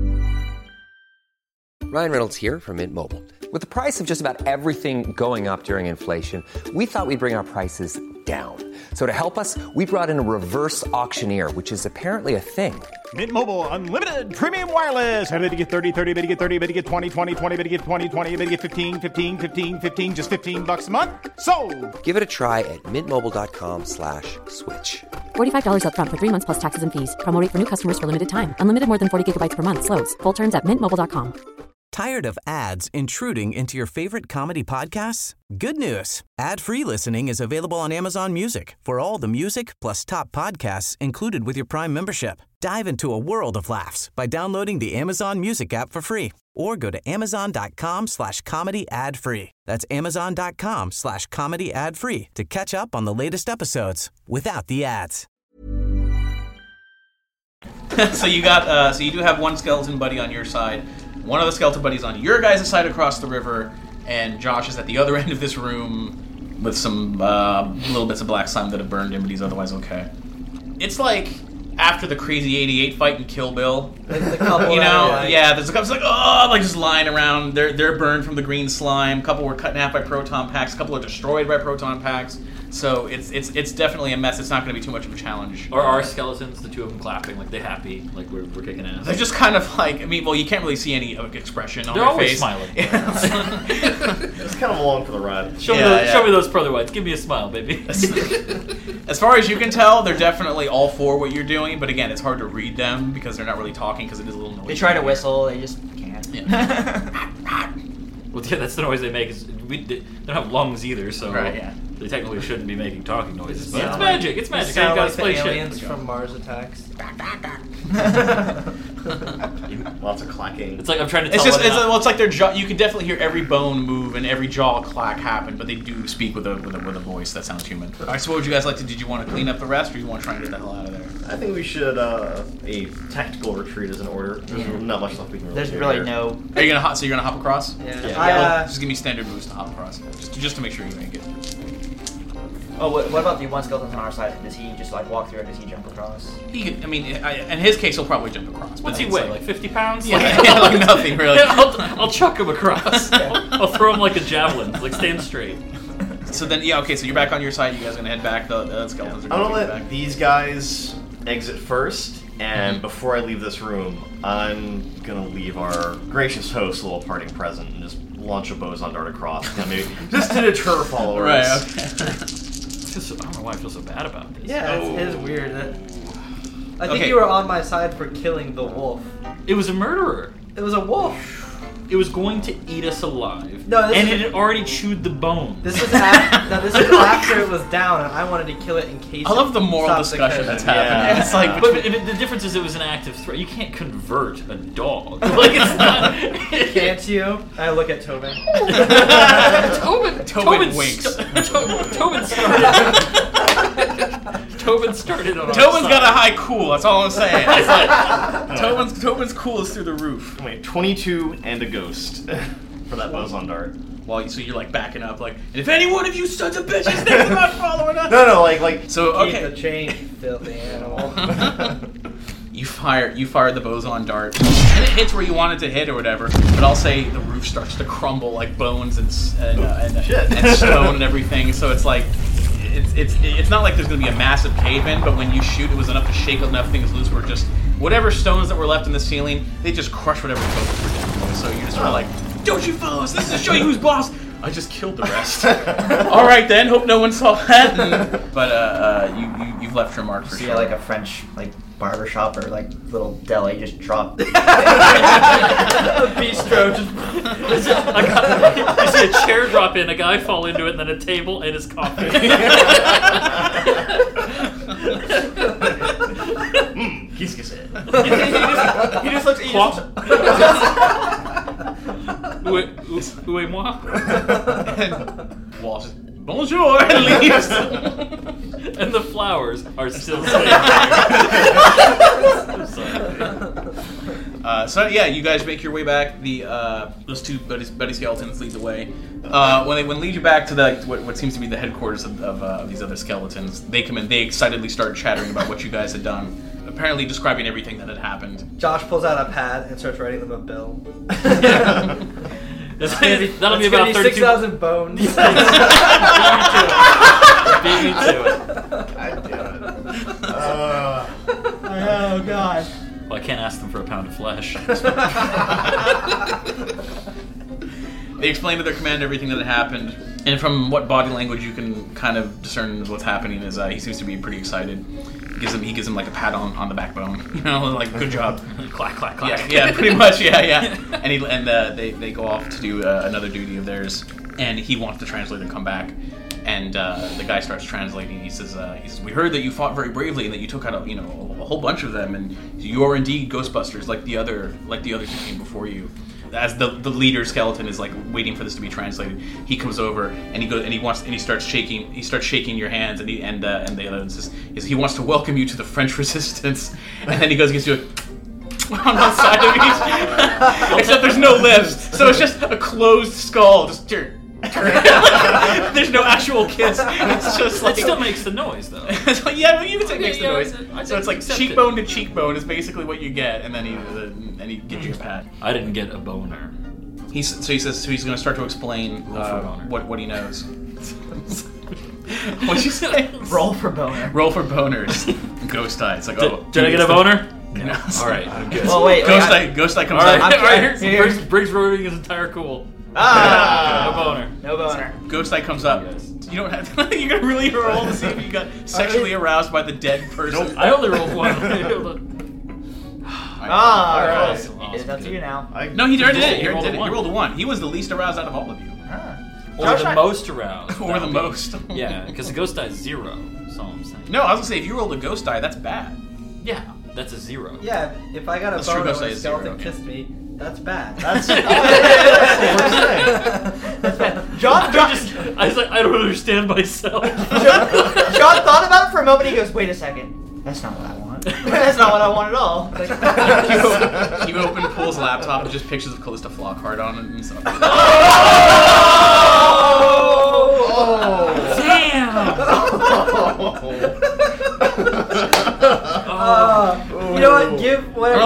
Ryan Reynolds here from Mint Mobile. With the price of just about everything going up during inflation, we thought we'd bring our prices down. So to help us, we brought in a reverse auctioneer, which is apparently a thing. Mint Mobile Unlimited Premium Wireless. How to get 30, 30, bit to get 30, bit to get 20, 20, 20, bit to get 20, 20, bit to get 15, 15, 15, 15, just $15 a month? Sold! Give it a try at mintmobile.com/switch. $45 up front for 3 months plus taxes and fees. Promo rate for new customers for limited time. Unlimited more than 40 gigabytes per month. Slows full terms at mintmobile.com. Tired of ads intruding into your favorite comedy podcasts? Good news. Ad-free listening is available on Amazon Music for all the music plus top podcasts included with your Prime membership. Dive into a world of laughs by downloading the Amazon Music app for free or go to amazon.com/comedy ad-free. That's amazon.com/comedy ad-free to catch up on the latest episodes without the ads. So you do have one skeleton buddy on your side. One of the skeleton buddies on your guys' side across the river, and Josh is at the other end of this room with some little bits of black slime that have burned him, but he's otherwise okay. It's like after the crazy 88 fight in Kill Bill. The couple, there's a couple just lying around. They're burned from the green slime. A couple were cut in half by proton packs. A couple are destroyed by proton packs. So it's definitely a mess. It's not going to be too much of a challenge. Or our skeletons, the two of them clapping, like they're happy, like we're kicking ass. They're just kind of like, you can't really see any expression on their face. They're always smiling. Just kind of along for the ride. Show me those pearly whites. Give me a smile, baby. As far as you can tell, they're definitely all for what you're doing, but again, it's hard to read them because they're not really talking because it is a little noisy. They try to whistle, they just can't. Yeah. Well, yeah, that's the noise they make. They don't have lungs either, so they technically shouldn't be making talking noises. But it's magic. It's magic. Sound You like guys the play aliens shit. from Mars Attacks. Lots of clacking. It's like I'm trying to tell. It's like their jaw. You can definitely hear every bone move and every jaw clack happen, but they do speak with a voice that sounds human. All right. So, what would you guys like to? Did you want to clean up the rest, or do you want to try and get the hell out of there? I think we should. A tactical retreat is in order. There's not much left we can really There's do really here. no. Are you gonna? So you're gonna hop across? Yeah. Just give me standard moves to hop across, just to make sure you make it. Oh, what about the one skeleton on our side? Does he just like walk through, or does he jump across? He could, in his case, he'll probably jump across. What's he weigh? Like 50 pounds? Yeah, like nothing really. I'll chuck him across. I'll throw him like a javelin. Like stand straight. So then, so you're back on your side. You guys are gonna head back. The skeletons are I'm gonna gonna back. let these guys exit first, and before I leave this room, I'm gonna leave our gracious host a little parting present and just launch a boson dart across, just to deter followers. Right. Okay. I don't know why I feel so bad about this. Yeah, it is weird. I think you were on my side for killing the wolf. It was a murderer. It was a wolf. it was going to eat us alive. No, this and is- it had already chewed the bone. This is after it was down, and I wanted to kill it in case. I love the moral discussion that's happening. Yeah. It's like, But the difference is it was an active threat. You can't convert a dog. Like it's not. Can't you? I look at Tobin. Tobin winks. Tobin started. Tobin started on. Tobin's got a high cool. That's all I'm saying. It's like, Tobin's cool is through the roof. Wait, 22 and a ghost for that boson dart. Well, so you're like backing up, like, and if any one of you sons of bitches think about following us, No, like. So okay, Keep the chain, filthy animal. you fire the boson dart, and it hits where you want it to hit or whatever. But I'll say the roof starts to crumble like bones and stone and everything. So it's like. It's not like there's going to be a massive cave-in, but when you shoot, it was enough to shake enough things loose where just whatever stones that were left in the ceiling, they just crush whatever tokens were down. So you just were like, "Don't you fellas? This is to show you who's boss." I just killed the rest. All right then. Hope no one saw that. But you've left your mark for See, sure. like a French barber shop or little deli, just drop. Bistro just. You see a chair drop in, a guy fall into it, and then a table and his coffee. Qu'est-ce que c'est? He just looks. Où est moi? And Walsh says, "Bonjour," and leaves. And the flowers are still sitting So yeah, you guys make your way back. Those two buddy skeletons lead the way. When they lead you back to what seems to be the headquarters of these other skeletons, they come in. They excitedly start chattering about what you guys had done, apparently describing everything that had happened. Josh pulls out a pad and starts writing them a bill. That'll be about 32. 6,000 bones. Beat me to it. God damn it. Oh God. Well, I can't ask them for a pound of flesh. They explain to their commander everything that had happened, and from what body language you can kind of discern what's happening is he seems to be pretty excited. He gives him like a pat on the backbone, like good job. Clack, clack, clack. Yeah, pretty much, yeah. And they go off to do another duty of theirs, and he wants the translator to come back. And the guy starts translating. He says, "We heard that you fought very bravely and that you took out a whole bunch of them, and you are indeed Ghostbusters, like the others who came before you." As the leader skeleton is like waiting for this to be translated, he comes over and he starts shaking. He starts shaking your hands, and the other one says he wants to welcome you to the French Resistance. And then he goes and gets you on one side of each, except there's no lips, so it's just a closed skull. Just there's no actual kiss. It's just like It still makes the noise, though. yeah, well, you can say it makes the noise. So it's like accept cheekbone to cheekbone is basically what you get, and then he gives you a pat. I didn't get a boner. He says he's going to start to explain what he knows. What'd you say? Roll for boner. Roll for boners. Ghost Eye. It's like, Did I get a boner? No. All right, I'm good. Well, wait. Ghost Eye comes All right, out. all right. Here. Briggs rolling his entire cool. No boner. No boner. Ghost Eye comes up. You don't have to, you're gonna really roll to see if you got sexually aroused by the dead person. Nope. I only rolled one. Alright. That's you now. No, he already did it. He rolled did it. a one. He rolled a 1. He was the least aroused out of all of you. Or the most aroused. Or the most. Yeah, because the ghost die is 0. That's all I'm saying. No, I was gonna say if you rolled a Ghost Die, that's bad. Yeah, that's a 0. Yeah, if I got a That's true, boner Ghost when Eye a is skeleton 0, kissed me, that's bad. That's John I was like, I don't understand myself. John thought about it for a moment. He goes, "Wait a second. That's not what I want. That's not what I want at all." Like, You open Pool's laptop and just pictures of Callista Flockhart on it and stuff. You know what? Give whatever.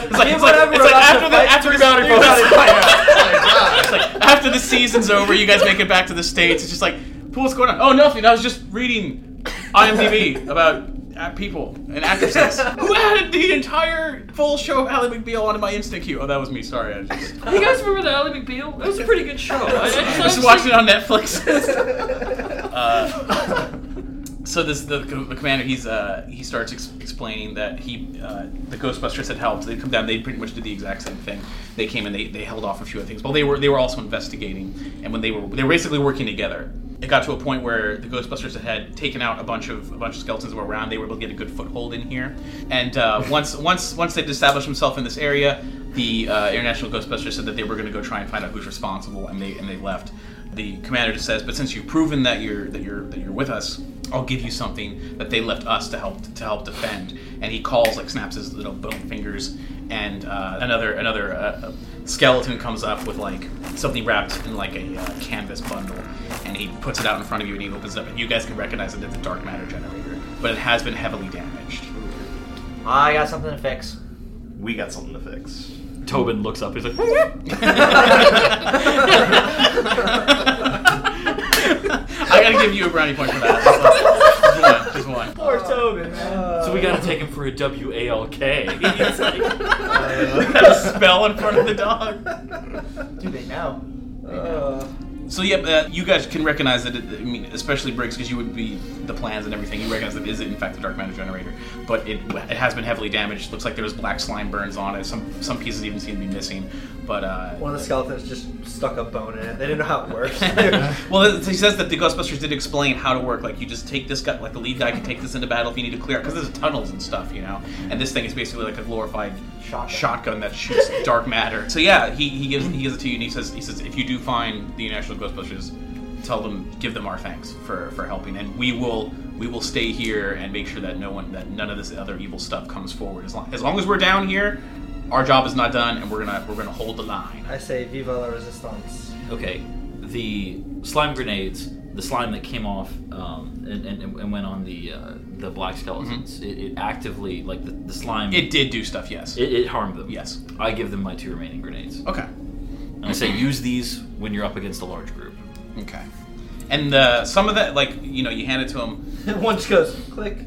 After the season's over, you guys make it back to the States. It's just like, what's going on? Oh, nothing. I was just reading IMDb about people and actresses. Who added the entire full show of Ally McBeal onto my Insta queue? Oh, that was me. Sorry. You guys remember the Ally McBeal? That was a pretty good show. I just watched it on Netflix. So the commander, he starts explaining that the Ghostbusters had helped. They come down. They pretty much did the exact same thing. They came and they held off a few other things. But they were also investigating. And when they were basically working together. It got to a point where the Ghostbusters had taken out a bunch of skeletons that were around. They were able to get a good foothold in here. And once they'd established themselves in this area, the International Ghostbusters said that they were going to go try and find out who's responsible, and they left. The commander just says, "But since you've proven that you're with us, I'll give you something that they left us to help defend." And he snaps his little bone fingers, and another skeleton comes up with like something wrapped in like a canvas bundle, and he puts it out in front of you, and he opens it up, and you guys can recognize it as a dark matter generator, but it has been heavily damaged. I got something to fix. We got something to fix. Tobin looks up. He's like, I gotta give you a brownie point for that. Just one. Poor Tobin, man. So we gotta take him for a WALK. He's like, got a spell in front of the dog. Do they know? So yeah, you guys can recognize that. Especially Briggs, because you would be the plans and everything. You recognize that it is in fact the dark matter generator, but it has been heavily damaged. Looks like there was black slime burns on it. Some pieces even seem to be missing. But one of the skeletons just stuck a bone in it. They didn't know how it works. Well, he says that the Ghostbusters did explain how to work. Like you just take this guy, like the lead guy can take this into battle if you need to clear it, because there's tunnels and stuff, And this thing is basically like a glorified shotgun that shoots dark matter. So yeah, he gives it to you, and he says if you do find the National Ghostbusters, give them our thanks for helping, and we will stay here and make sure that none of this other evil stuff comes forward. As long as we're down here, our job is not done, and we're gonna hold the line. I say viva la resistance. Okay, the slime grenades, the slime that came off and went on the black skeletons, it actively, like the slime... It did do stuff, yes. It harmed them. Yes. I give them my 2 remaining grenades. Okay. And I say use these when you're up against a large group. Okay. And some of that, you hand it to him. One just goes, click.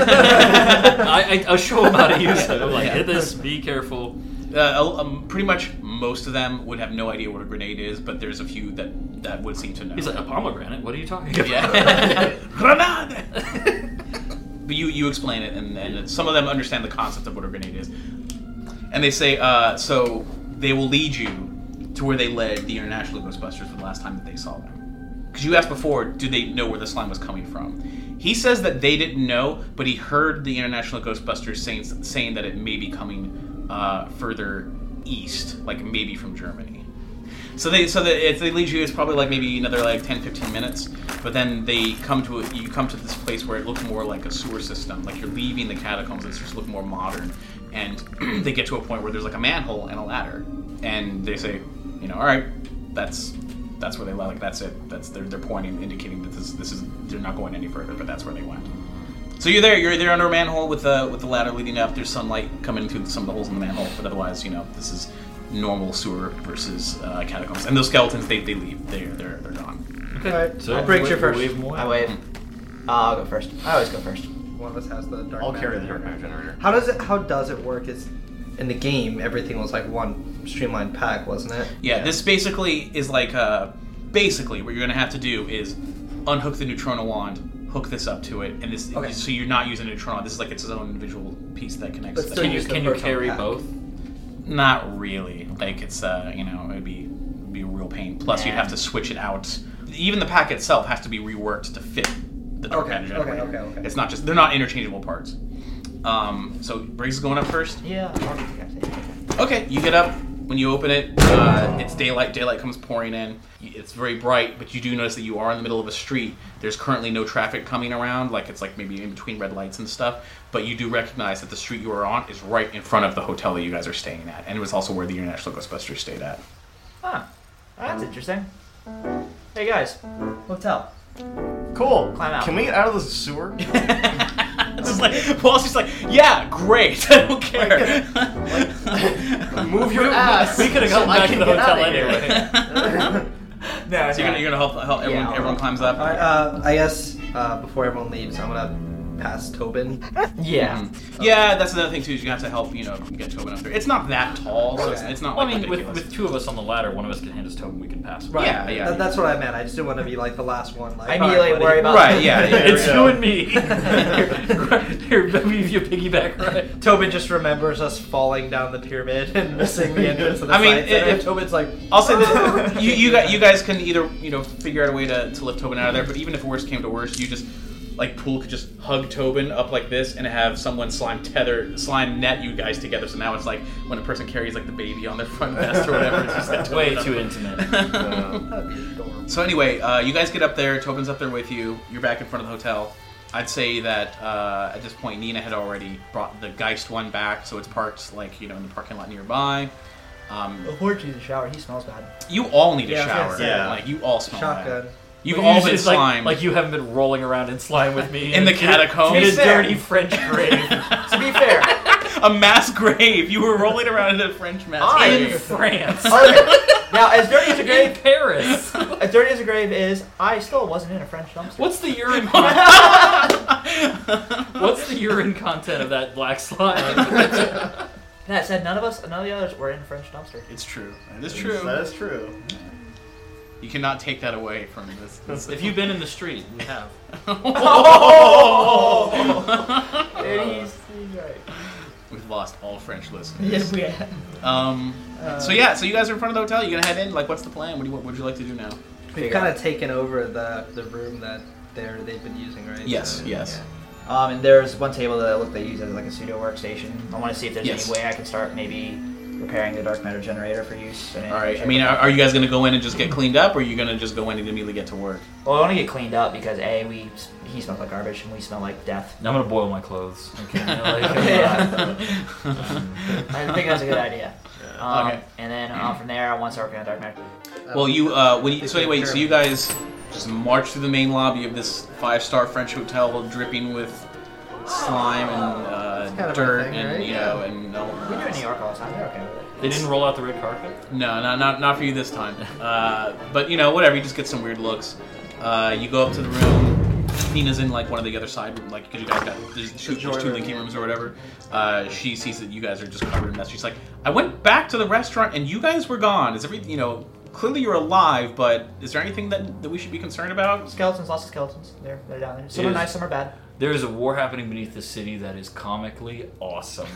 I'll show him how to use it. I'm like, hit this, be careful. Pretty much most of them would have no idea what a grenade is, but there's a few that would seem to know. He's like, a pomegranate? What are you talking about? Yeah. Grenade! But you explain it, and some of them understand the concept of what a grenade is. And they say, so they will lead you to where they led the International Ghostbusters the last time that they saw them. Because you asked before, do they know where the slime was coming from? He says that they didn't know, but he heard the International Ghostbusters saying that it may be coming further east, like maybe from Germany. So if they lead you, it's probably like maybe another 10-15 minutes. But then you come to this place where it looks more like a sewer system. Like you're leaving the catacombs, it's just look more modern. And they get to a point where there's like a manhole and a ladder, and they say, all right, that's where they led. Like that's it. They're pointing, indicating that this is they're not going any further. But that's where they went. So you're there under a manhole with the ladder leading up. There's sunlight coming through some of the holes in the manhole, but otherwise, this is normal sewer versus catacombs. And those skeletons, they leave. They're gone. Okay. All right. So Briggs, you're first. I wave. I'll go first. I always go first. One of us has the dark. I'll carry the dark matter generator. How does it work? Is in the game everything was like one streamlined pack, wasn't it? Yeah. This basically is like basically what you're gonna have to do is unhook the neutrona wand, hook this up to it, and this. Okay. So you're not using a neutrona. This is like its own individual piece that connects. But still can you carry pack. both? Not really. Like it's it'd be a real pain. Plus you'd have to switch it out. Even the pack itself has to be reworked to fit the dark matter generator. Okay. It's not just they're not interchangeable parts. So Briggs is going up first. Yeah. Okay, you get up. When you open it, it's daylight. Daylight comes pouring in. It's very bright, but you do notice that you are in the middle of a street. There's currently no traffic coming around, like it's like maybe in between red lights and stuff. But you do recognize that the street you are on is right in front of the hotel that you guys are staying at, and it was also where the International Ghostbusters stayed at. Huh. That's interesting. Hey guys, hotel. Cool. Climb out. Can we get out of the sewer? It's just like Paul's just like, yeah, great. I don't care. Move your ass. We could have gone back to the hotel anyway. So you're gonna help everyone. Yeah, everyone climbs up. I guess before everyone leaves, I'm gonna past Tobin. Yeah. Yeah, that's another thing too. Is you have to help, get Tobin up there. It's not that tall, so it's not. Well, like I mean, ridiculous. with two of us on the ladder, one of us can hand us Tobin, we can pass him. Right. Yeah. That's what I meant. I just didn't want to be like the last one. Like, I immediately worry about. Right. Yeah. It's you and me. Here, let me give you a piggyback ride. Tobin just remembers us falling down the pyramid and missing the entrance of the I mean, science center. if Tobin's like, I'll say that you guys can either figure out a way to lift Tobin out of there, but even if worst came to worst, you just Pool could just hug Tobin up like this and have someone slime net you guys together. So now it's like when a person carries like the baby on their front vest or whatever. It's just like way too intimate. that'd be adorable. So anyway, you guys get up there. Tobin's up there with you. You're back in front of the hotel. I'd say that at this point, Nina had already brought the Geist one back, so it's parked in the parking lot nearby. Horge needs a shower. He smells bad. You all need a Yeah, shower. yeah. You all smell Shotgun. bad. You've all been slimed. Like you haven't been rolling around in slime with me in the catacombs. In a dirty French grave. To be fair, a mass grave. You were rolling around in a French mass grave. In France. okay. Now, as dirty as a In grave, Paris. as dirty as a grave is, I still wasn't in a French dumpster. What's the urine What's the urine content of that black slime? That said, none of the others were in a French dumpster. It's true. That is true. That is true. You cannot take that away from this. If you've been in the street, we have. He's right. We've lost all French listeners. Yes, we have. So you guys are in front of the hotel. You gonna head in? Like, what's the plan? What would you like to do now? We've kind of taken over the room that they've been using, right? Yes. So, Yes. yeah. And there's one table that they use as like a pseudo workstation. I want to see if there's Yes. any way I can start maybe repairing the dark matter generator for use. All right. I mean, are you guys gonna go in and just get cleaned up, or are you gonna just go in and immediately get to work? Well, I want to get cleaned up because he smells like garbage and we smell like death. I'm gonna boil my clothes. Okay. Yeah. I think that's a good idea. Okay. And then from there, I want to start working on dark matter. Well, so you guys just march through the main lobby of this 5-star French hotel, dripping with slime and kind of dirt, our thing, and right? and all. We do it in New York all the time. They're okay with it. They didn't roll out the red carpet? No, not for you this time. But whatever. You just get some weird looks. You go up to the room. Nina's in like one of the other side, like because you guys got there's two linking rooms or whatever. She sees that you guys are just covered in mess. She's like, I went back to the restaurant and you guys were gone. Is everything clearly you're alive, but is there anything that we should be concerned about? Skeletons, lots of skeletons. They're down there. Some are nice, some are bad. There is a war happening beneath the city that is comically awesome.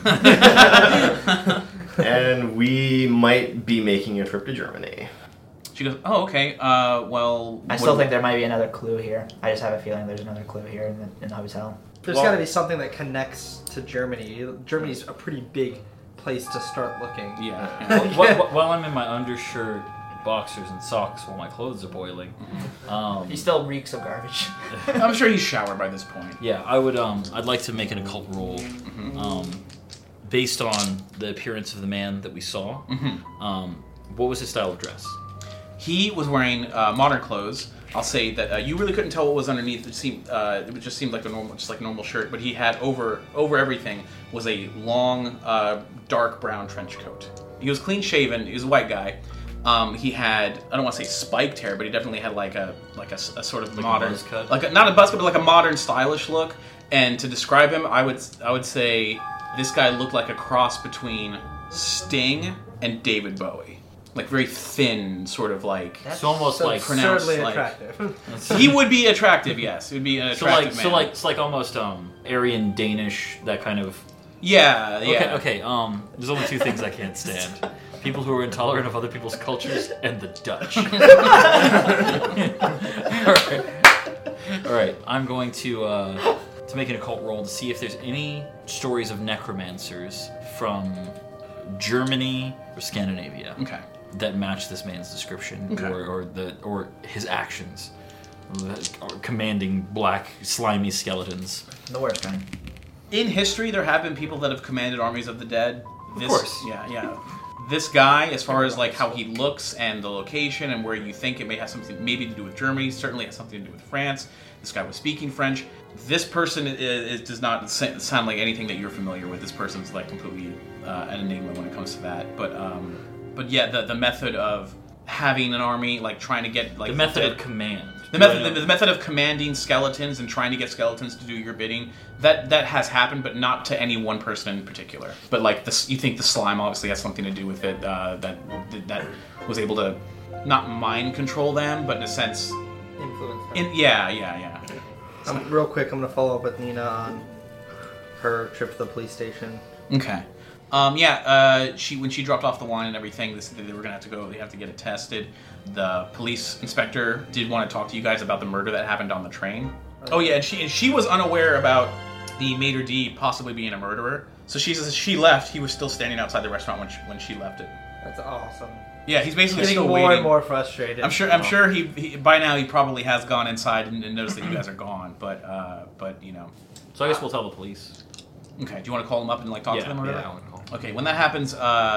And we might be making a trip to Germany. She goes, oh, okay, well... I still think there might be another clue here. I just have a feeling there's another clue here in the hotel. There's got to be something that connects to Germany. Germany's a pretty big place to start looking. Yeah. While I'm in my undershirt, boxers, and socks while my clothes are boiling... He still reeks of garbage. I'm sure he's showered by this point. Yeah, I would. I'd like to make an occult roll, based on the appearance of the man that we saw. What was his style of dress? He was wearing modern clothes. I'll say that you really couldn't tell what was underneath. It just seemed like a normal shirt. But he had over everything was a long, dark brown trench coat. He was clean shaven. He was a white guy. He had, I don't want to say spiked hair, but he definitely had like a sort of modern, a buzz cut? not a buzz cut, but like a modern, stylish look. And to describe him, I would say this guy looked like a cross between Sting and David Bowie. Like very thin, sort of like. It's almost like pronounced certainly like. attractive. He would be attractive, yes. It would be an attractive man. It's like almost Aryan Danish, that kind of. Yeah. Okay. There's only two things I can't stand: people who are intolerant of other people's cultures and the Dutch. All right. I'm going to make an occult roll to see if there's any stories of necromancers from Germany or Scandinavia. Okay. That match this man's description, okay. or his actions, commanding black slimy skeletons. The worst kind. In history, there have been people that have commanded armies of the dead. Of course. Yeah. This guy, as far as like how he looks and the location and where you think it may have something maybe to do with Germany, certainly has something to do with France. This guy was speaking French. This person does not sound like anything that you're familiar with. This person's like completely an enigma when it comes to that. But yeah, the method of having an army, like trying to get like the method of command. The method of commanding skeletons and trying to get skeletons to do your bidding, that has happened, but not to any one person in particular. But like you think the slime obviously has something to do with it. That was able to not mind control them, but in a sense influence them. Yeah. Real quick, I'm gonna follow up with Nina on her trip to the police station. Okay. When she dropped off the wine and everything, they said that they were gonna have to go. They have to get it tested. The police inspector did want to talk to you guys about the murder that happened on the train. Oh yeah, and she was unaware about the maitre d' possibly being a murderer. So she says she left. He was still standing outside the restaurant when she left it. That's awesome. Yeah, he's basically getting still more waiting. and more frustrated. I'm sure he by now he probably has gone inside and noticed that you guys are gone. But you know. So I guess we'll tell the police. Okay. Do you want to call them up and like talk to them or whatever? Yeah, I want to call them. Okay. When that happens,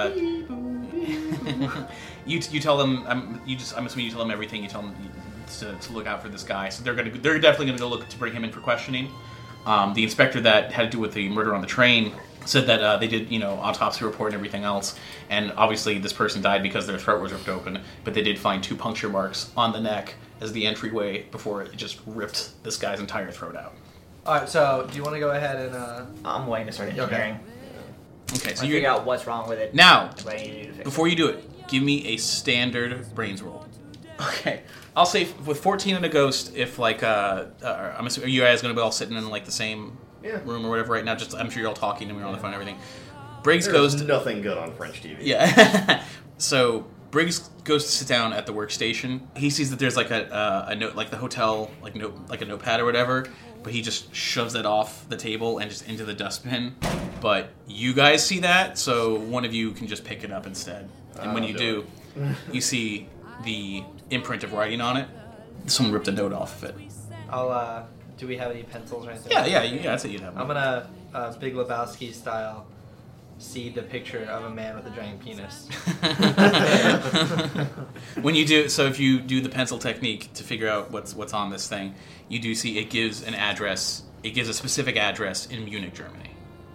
you tell them. I'm assuming you tell them everything. You tell them to look out for this guy. So they're definitely gonna go look to bring him in for questioning. The inspector that had to do with the murder on the train said that they did, autopsy report and everything else, and obviously this person died because their throat was ripped open, but they did find 2 puncture marks on the neck as the entryway before it just ripped this guy's entire throat out. Alright, so do you want to go ahead and... I'm waiting to start engineering. Okay, so you figure out what's wrong with it. Now, what I need to do to fix before you do it, give me a standard brains roll. Okay. I'll say with 14 and a ghost, if like, I'm assuming, are you guys going to be all sitting in like the same room or whatever right now? Just I'm sure you're all talking and we're on the phone and everything. Briggs goes to... nothing good on French TV. Yeah. So Briggs goes to sit down at the workstation. He sees that there's like a note, like the hotel, like a notepad or whatever, but he just shoves it off the table and just into the dustbin. But you guys see that, so one of you can just pick it up instead. And when you do, you see the imprint of writing on it. Someone ripped a note off of it. I'll, do we have any pencils or anything? Yeah, I'd say you'd have one. I'm gonna, Big Lebowski style, see the picture of a man with a giant penis. When you do, so if you do the pencil technique to figure out what's on this thing, you do see it gives an address. It gives a specific address in Munich, Germany.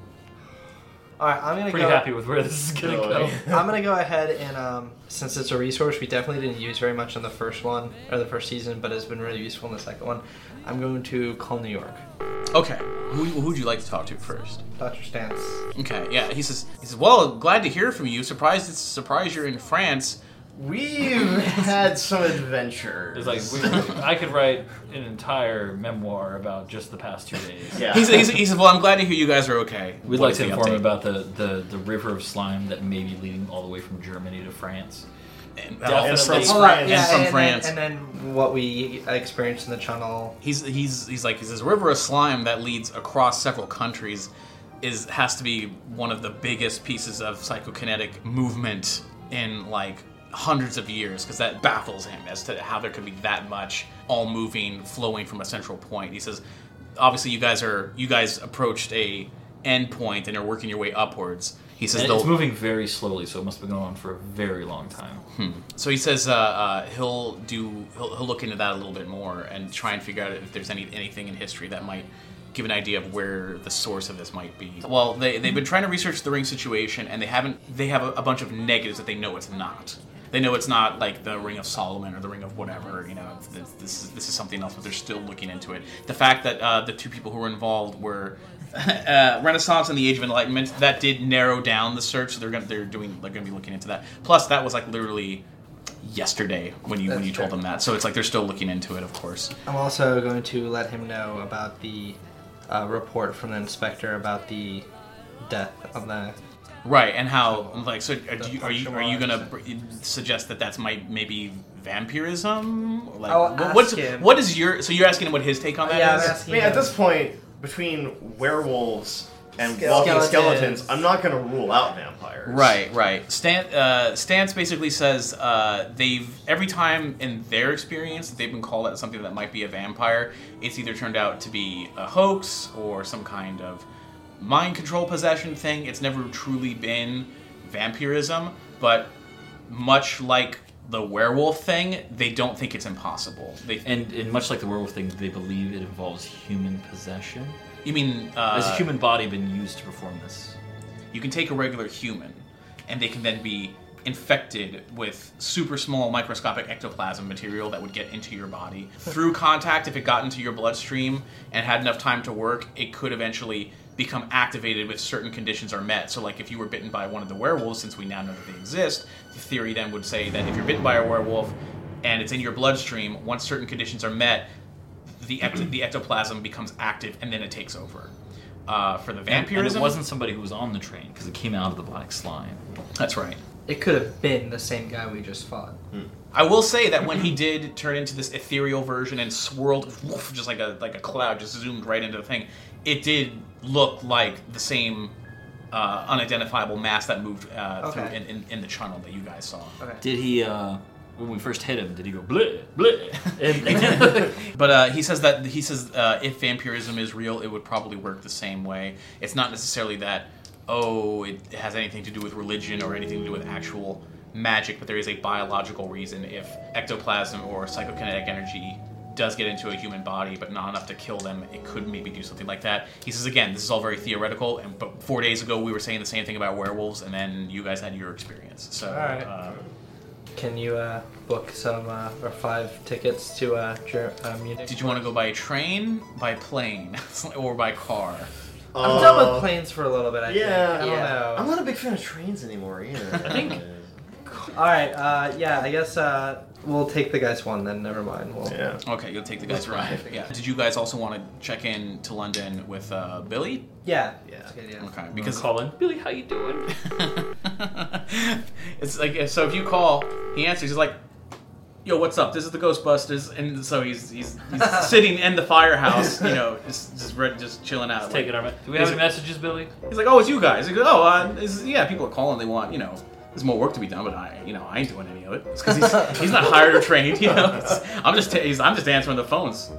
Alright, I'm gonna Pretty happy with where this is gonna go. I'm gonna go ahead and, since it's a resource we definitely didn't use very much in the first one, or the first season, but it's been really useful in the second one, I'm going to call New York. Okay. Who would you like to talk to first? Dr. Stantz. Okay, yeah, he says, well, glad to hear from you. Surprised you're in France. We've had some adventures. It's like I could write an entire memoir about just the past 2 days. Yeah. He says, well, I'm glad to hear you guys are okay. We'd like to inform about the river of slime that may be leading all the way from Germany to France. And from France. And then what we experienced in the tunnel. He says river of slime that leads across several countries has to be one of the biggest pieces of psychokinetic movement in like hundreds of years, because that baffles him as to how there could be that much all moving, flowing from a central point. He says, obviously you guys approached a end point and are working your way upwards. He says it's moving very slowly, so it must have been going on for a very long time. So he says he'll look into that a little bit more and try and figure out if there's anything in history that might give an idea of where the source of this might be. Well, they've been trying to research the ring situation, and they have a bunch of negatives that they know it's not. They know it's not like the Ring of Solomon or the Ring of whatever. This is something else, but they're still looking into it. The fact that the 2 people who were involved were Renaissance and the Age of Enlightenment, that did narrow down the search. So they're gonna be looking into that. Plus, that was like literally yesterday when you told them that. So it's like they're still looking into it, of course. I'm also going to let him know about the report from the inspector about the death of the... Right, and how, like, so are you going to suggest that that's maybe vampirism? Like, what is your... So you're asking him what his take on that is? I'm asking him. At this point, between werewolves and walking skeletons, I'm not going to rule out vampires. Right. Stantz basically says every time in their experience that they've been called out something that might be a vampire, it's either turned out to be a hoax or some kind of mind control possession thing. It's never truly been vampirism, but much like the werewolf thing, they don't think it's impossible. And much like the werewolf thing, they believe it involves human possession. You mean... has a human body been used to perform this? You can take a regular human, and they can then be infected with super small microscopic ectoplasm material that would get into your body. Through contact, if it got into your bloodstream and had enough time to work, it could eventually become activated if certain conditions are met. So like if you were bitten by one of the werewolves, since we now know that they exist, the theory then would say that if you're bitten by a werewolf and it's in your bloodstream, once certain conditions are met, the ectoplasm becomes active and then it takes over. For the vampirism... And it wasn't somebody who was on the train, because it came out of the black slime. That's right. It could have been the same guy we just fought. I will say that when he did turn into this ethereal version and swirled, just like a cloud, just zoomed right into the thing, it did look like the same unidentifiable mass that moved through in the channel that you guys saw. Okay. Did he, when we first hit him, did he go bleh, bleh? But he says if vampirism is real, it would probably work the same way. It's not necessarily that, it has anything to do with religion or anything to do with actual magic, but there is a biological reason if ectoplasm or psychokinetic energy does get into a human body, but not enough to kill them, it could maybe do something like that. He says, again, this is all very theoretical, but 4 days ago we were saying the same thing about werewolves, and then you guys had your experience. So, all right. Can you book some or 5 tickets to Munich? Did you want to go by train, by plane, or by car? I'm done with planes for a little bit, I think. I don't know. I'm not a big fan of trains anymore either. I think... Alright, I guess we'll take the guys one then, never mind. Okay, you'll take the guys one. Yeah. Did you guys also want to check in to London with Billy? Yeah. That's a good idea. Okay, because... Call in, Billy, how you doing? It's like, so if you call, he answers, he's like, yo, what's up? This is the Ghostbusters, and so he's sitting in the firehouse, just chilling out. Taking our... Do we have any messages, Billy? He's like, oh, it's you guys. He goes, people are calling, they want, there's more work to be done, but I ain't doing any of it. It's because he's not hired or trained, I'm just answering the phones.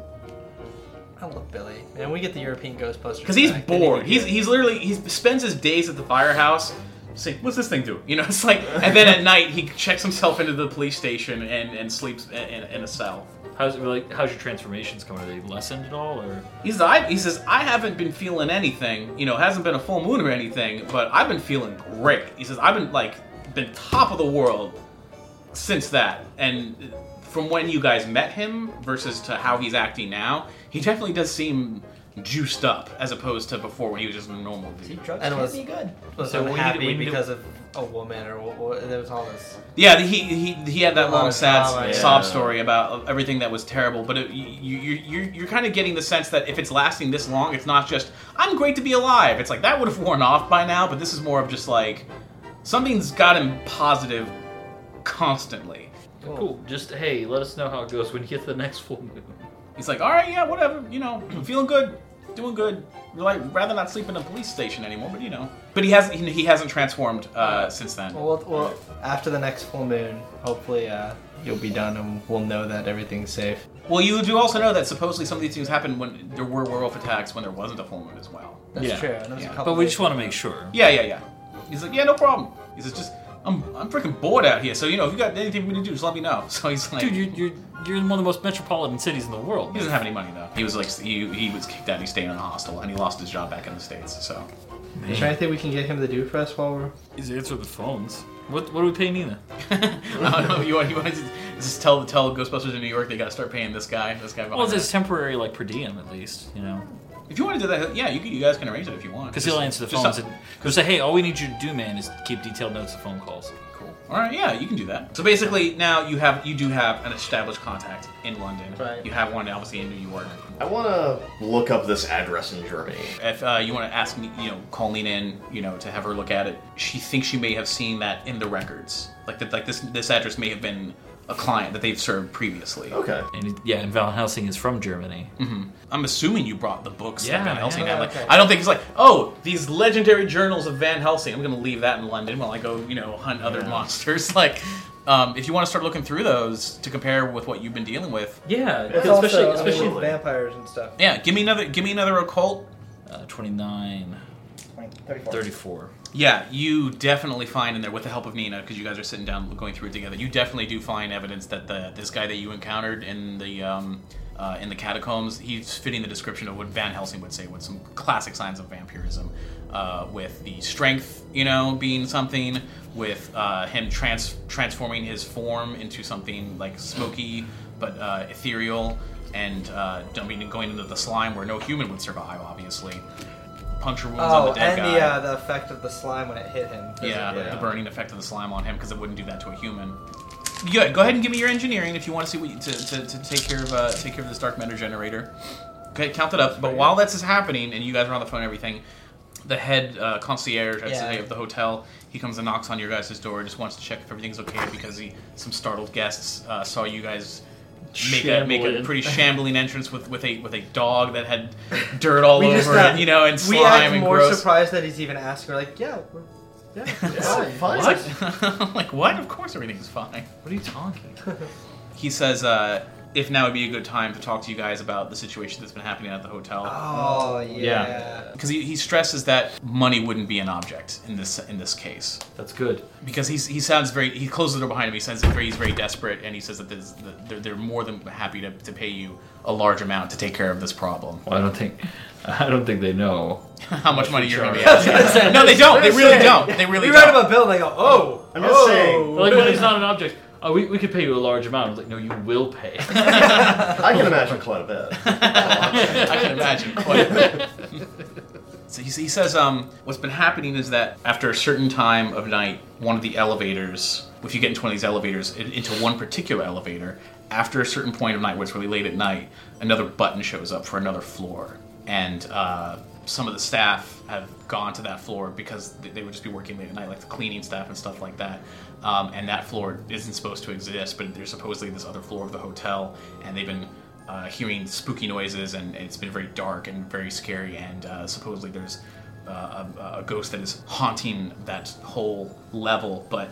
I love Billy, man. We get the European Ghostbusters because he's bored. He's literally he spends his days at the firehouse. Saying, what's this thing do? It's like, and then at night he checks himself into the police station and sleeps in a cell. How's your transformations coming? Are they lessened at all, or? He says, I haven't been feeling anything. It hasn't been a full moon or anything, but I've been feeling great. He says, I've been top of the world since that. And from when you guys met him versus to how he's acting now, he definitely does seem juiced up as opposed to before when he was just a normal dude. See, drugs can't be good. Was so happy because of a woman or there was all this. Yeah, he had that long sad sob story about everything that was terrible. But you're kind of getting the sense that if it's lasting this long, it's not just I'm great to be alive. It's like that would have worn off by now. But this is more of just like something's got him positive constantly. Cool. Just hey, let us know how it goes when you get to the next full moon. He's like, all right, yeah, whatever. I'm feeling good. Doing good. Rather not sleep in a police station anymore, but But he hasn't transformed since then. Well, after the next full moon, hopefully you'll be done and we'll know that everything's safe. Well, you do also know that supposedly some of these things happened when there were werewolf attacks when there wasn't a full moon as well. That's true. But we just want to make sure. Yeah. He's like, yeah, no problem. He says, just I'm freaking bored out here, so if you got anything for me to do, just let me know. So he's like, dude, you're in one of the most metropolitan cities in the world. He doesn't have any money though. He was like, he was kicked out. And he's staying in a hostel, and he lost his job back in the States. So, is there anything we can get him to do for us while we're? He's answering the phones. What do we pay Nina? I don't know. You want to just tell Ghostbusters in New York they got to start paying this guy. Well, it's temporary per diem at least, If you want to do that, yeah, you guys can arrange it if you want. Because he'll answer the phones and he'll say, hey, all we need you to do, man, is keep detailed notes of phone calls. Cool. All right, yeah, you can do that. So basically, now you do have an established contact in London. Right. You have one, obviously, in New York. I want to look up this address in Germany. If you want to ask me, call Nina in, to have her look at it, she thinks she may have seen that in the records. This address may have been a client that they've served previously. Okay. And Van Helsing is from Germany. Mm-hmm. I'm assuming you brought the books that Van Helsing had. Okay. I don't think it's like, oh, these legendary journals of Van Helsing. I'm going to leave that in London while I go, hunt other monsters. If you want to start looking through those to compare with what you've been dealing with. Yeah, especially vampires and stuff. Yeah, give me another occult. 29. 34. Yeah, you definitely find in there, with the help of Nina, because you guys are sitting down going through it together, you definitely do find evidence that this guy that you encountered in the in the catacombs. He's fitting the description of what Van Helsing would say, with some classic signs of vampirism, with the strength, being something, with him transforming his form into something like smoky but ethereal, and going into the slime where no human would survive, obviously. Puncture wounds on the dead guy. And the effect of the slime when it hit him. The burning effect of the slime on him, because it wouldn't do that to a human. Good. Go ahead and give me your engineering if you want to see what to take care of this dark matter generator. Okay, count it up. But while this is happening and you guys are on the phone and everything, the head concierge, I'd say, of the hotel, he comes and knocks on your guys' door. Just wants to check if everything's okay, because some startled guests saw you guys make a pretty shambling entrance with a dog that had dirt all over it, and slime we act and more gross. surprised that he's even asking. We're like, yeah, it's fine. What? Like, what? Of course everything's fine. What are you talking? He says, if now would be a good time to talk to you guys about the situation that's been happening at the hotel. Oh, yeah. Because he stresses that money wouldn't be an object in this case. That's good. Because he sounds he closes the door behind him. He says he's very desperate, and he says that they're more than happy to pay you a large amount to take care of this problem. Well, I don't think they know how much money you're going to be asking. No, they don't. They really don't. They really don't. You write him a bill, and they go, oh. I'm just saying. Like, money's not an object. Oh, we could pay you a large amount. I was like, no, you will pay. I can imagine quite a bit. I can imagine quite a bit. So he says, what's been happening is that after a certain time of night, one of the elevators, if you get into one of these elevators, into one particular elevator, after a certain point of night, where it's really late at night, another button shows up for another floor. And some of the staff have gone to that floor because they would just be working late at night, like the cleaning staff and stuff like that. And that floor isn't supposed to exist, but there's supposedly this other floor of the hotel, and they've been hearing spooky noises, and it's been very dark and very scary, and supposedly there's a ghost that is haunting that whole level, but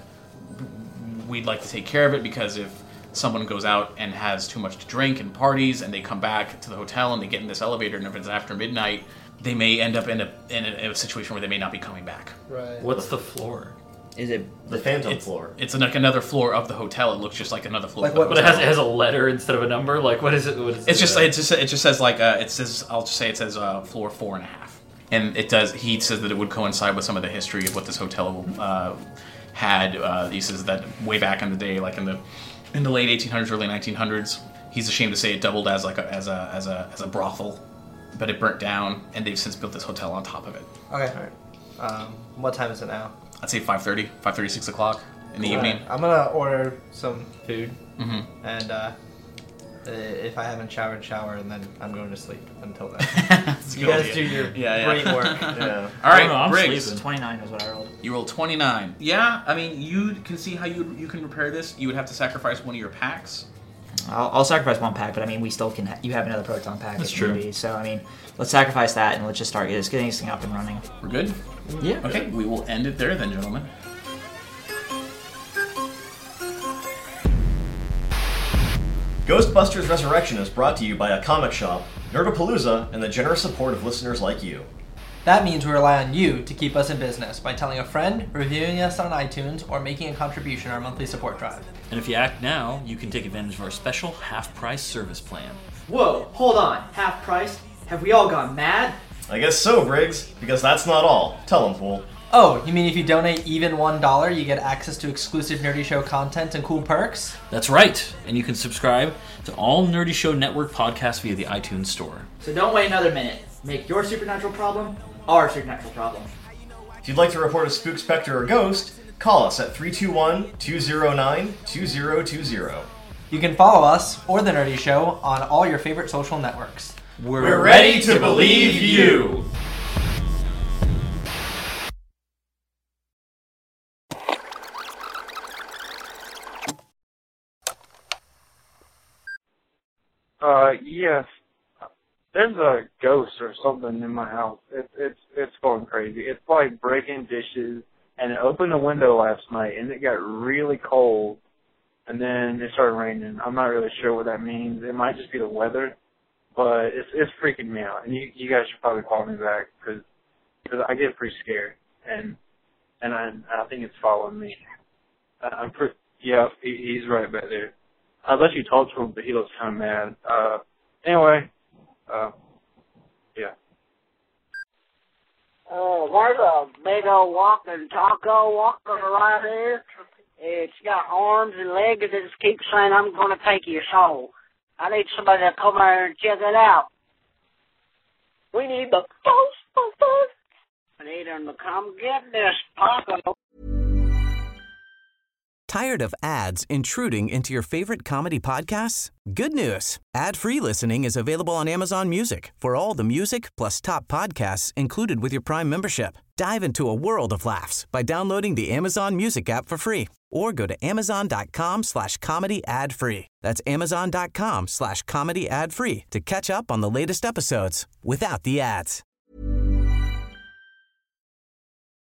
we'd like to take care of it, because if someone goes out and has too much to drink and parties, and they come back to the hotel and they get in this elevator, and if it's after midnight, they may end up in a situation where they may not be coming back. Right. What's the floor? Is it the Phantom floor? It's like another floor of the hotel. It looks just like another floor. Like of the but it has a letter instead of a number. Like, what is it? It just says like it says. I'll just say it says floor 4.5, and it does. He says that it would coincide with some of the history of what this hotel had. He says that way back in the day, like in the late 1800s, early 1900s, he's ashamed to say it doubled as a brothel, but it burnt down, and they've since built this hotel on top of it. Okay. All right. What time is it now? I'd say 5:30, 6 o'clock in the evening. I'm gonna order some food, and if I haven't shower, and then I'm going to sleep until then. You guys do your great work. Yeah. All right, I'm Briggs. sleeping. 29 is what I rolled. You rolled 29. Yeah, I mean, you can see how you can repair this. You would have to sacrifice one of your packs. I'll sacrifice one pack, but I mean, we still can. You have another proton pack. That's true. So I mean, let's sacrifice that and let's just start getting this thing up and running. We're good? Yeah. Okay, we will end it there then, gentlemen. Ghostbusters Resurrection is brought to you by a comic shop, Nerdapalooza, and the generous support of listeners like you. That means we rely on you to keep us in business by telling a friend, reviewing us on iTunes, or making a contribution to our monthly support drive. And if you act now, you can take advantage of our special half-price service plan. Whoa, hold on. Half price? Have we all gone mad? I guess so, Briggs, because that's not all. Tell them, fool. Oh, you mean if you donate even $1, you get access to exclusive Nerdy Show content and cool perks? That's right, and you can subscribe to all Nerdy Show Network podcasts via the iTunes Store. So don't wait another minute. Make your supernatural problem our supernatural problem. If you'd like to report a spook, specter, or ghost, call us at 321-209-2020. You can follow us, or The Nerdy Show, on all your favorite social networks. We're ready to believe you! Yes. There's a ghost or something in my house. It's going crazy. It's like breaking dishes, and it opened the window last night, and it got really cold, and then it started raining. I'm not really sure what that means. It might just be the weather, but it's freaking me out. And you guys should probably call me back because I get pretty scared, and I think it's following me. Yeah, he's right back there. I'll let you talk to him, but he looks kind of mad. Anyway, yeah. There's a big old walking taco walking right here. It's got arms and legs that just keeps saying, I'm going to take your soul. I need somebody to come here and check it out. We need the Ghostbusters. I need them to come get this taco. Tired of ads intruding into your favorite comedy podcasts? Good news. Ad-free listening is available on Amazon Music for all the music plus top podcasts included with your Prime membership. Dive into a world of laughs by downloading the Amazon Music app for free or go to amazon.com/comedy ad-free. That's amazon.com/comedy ad-free to catch up on the latest episodes without the ads.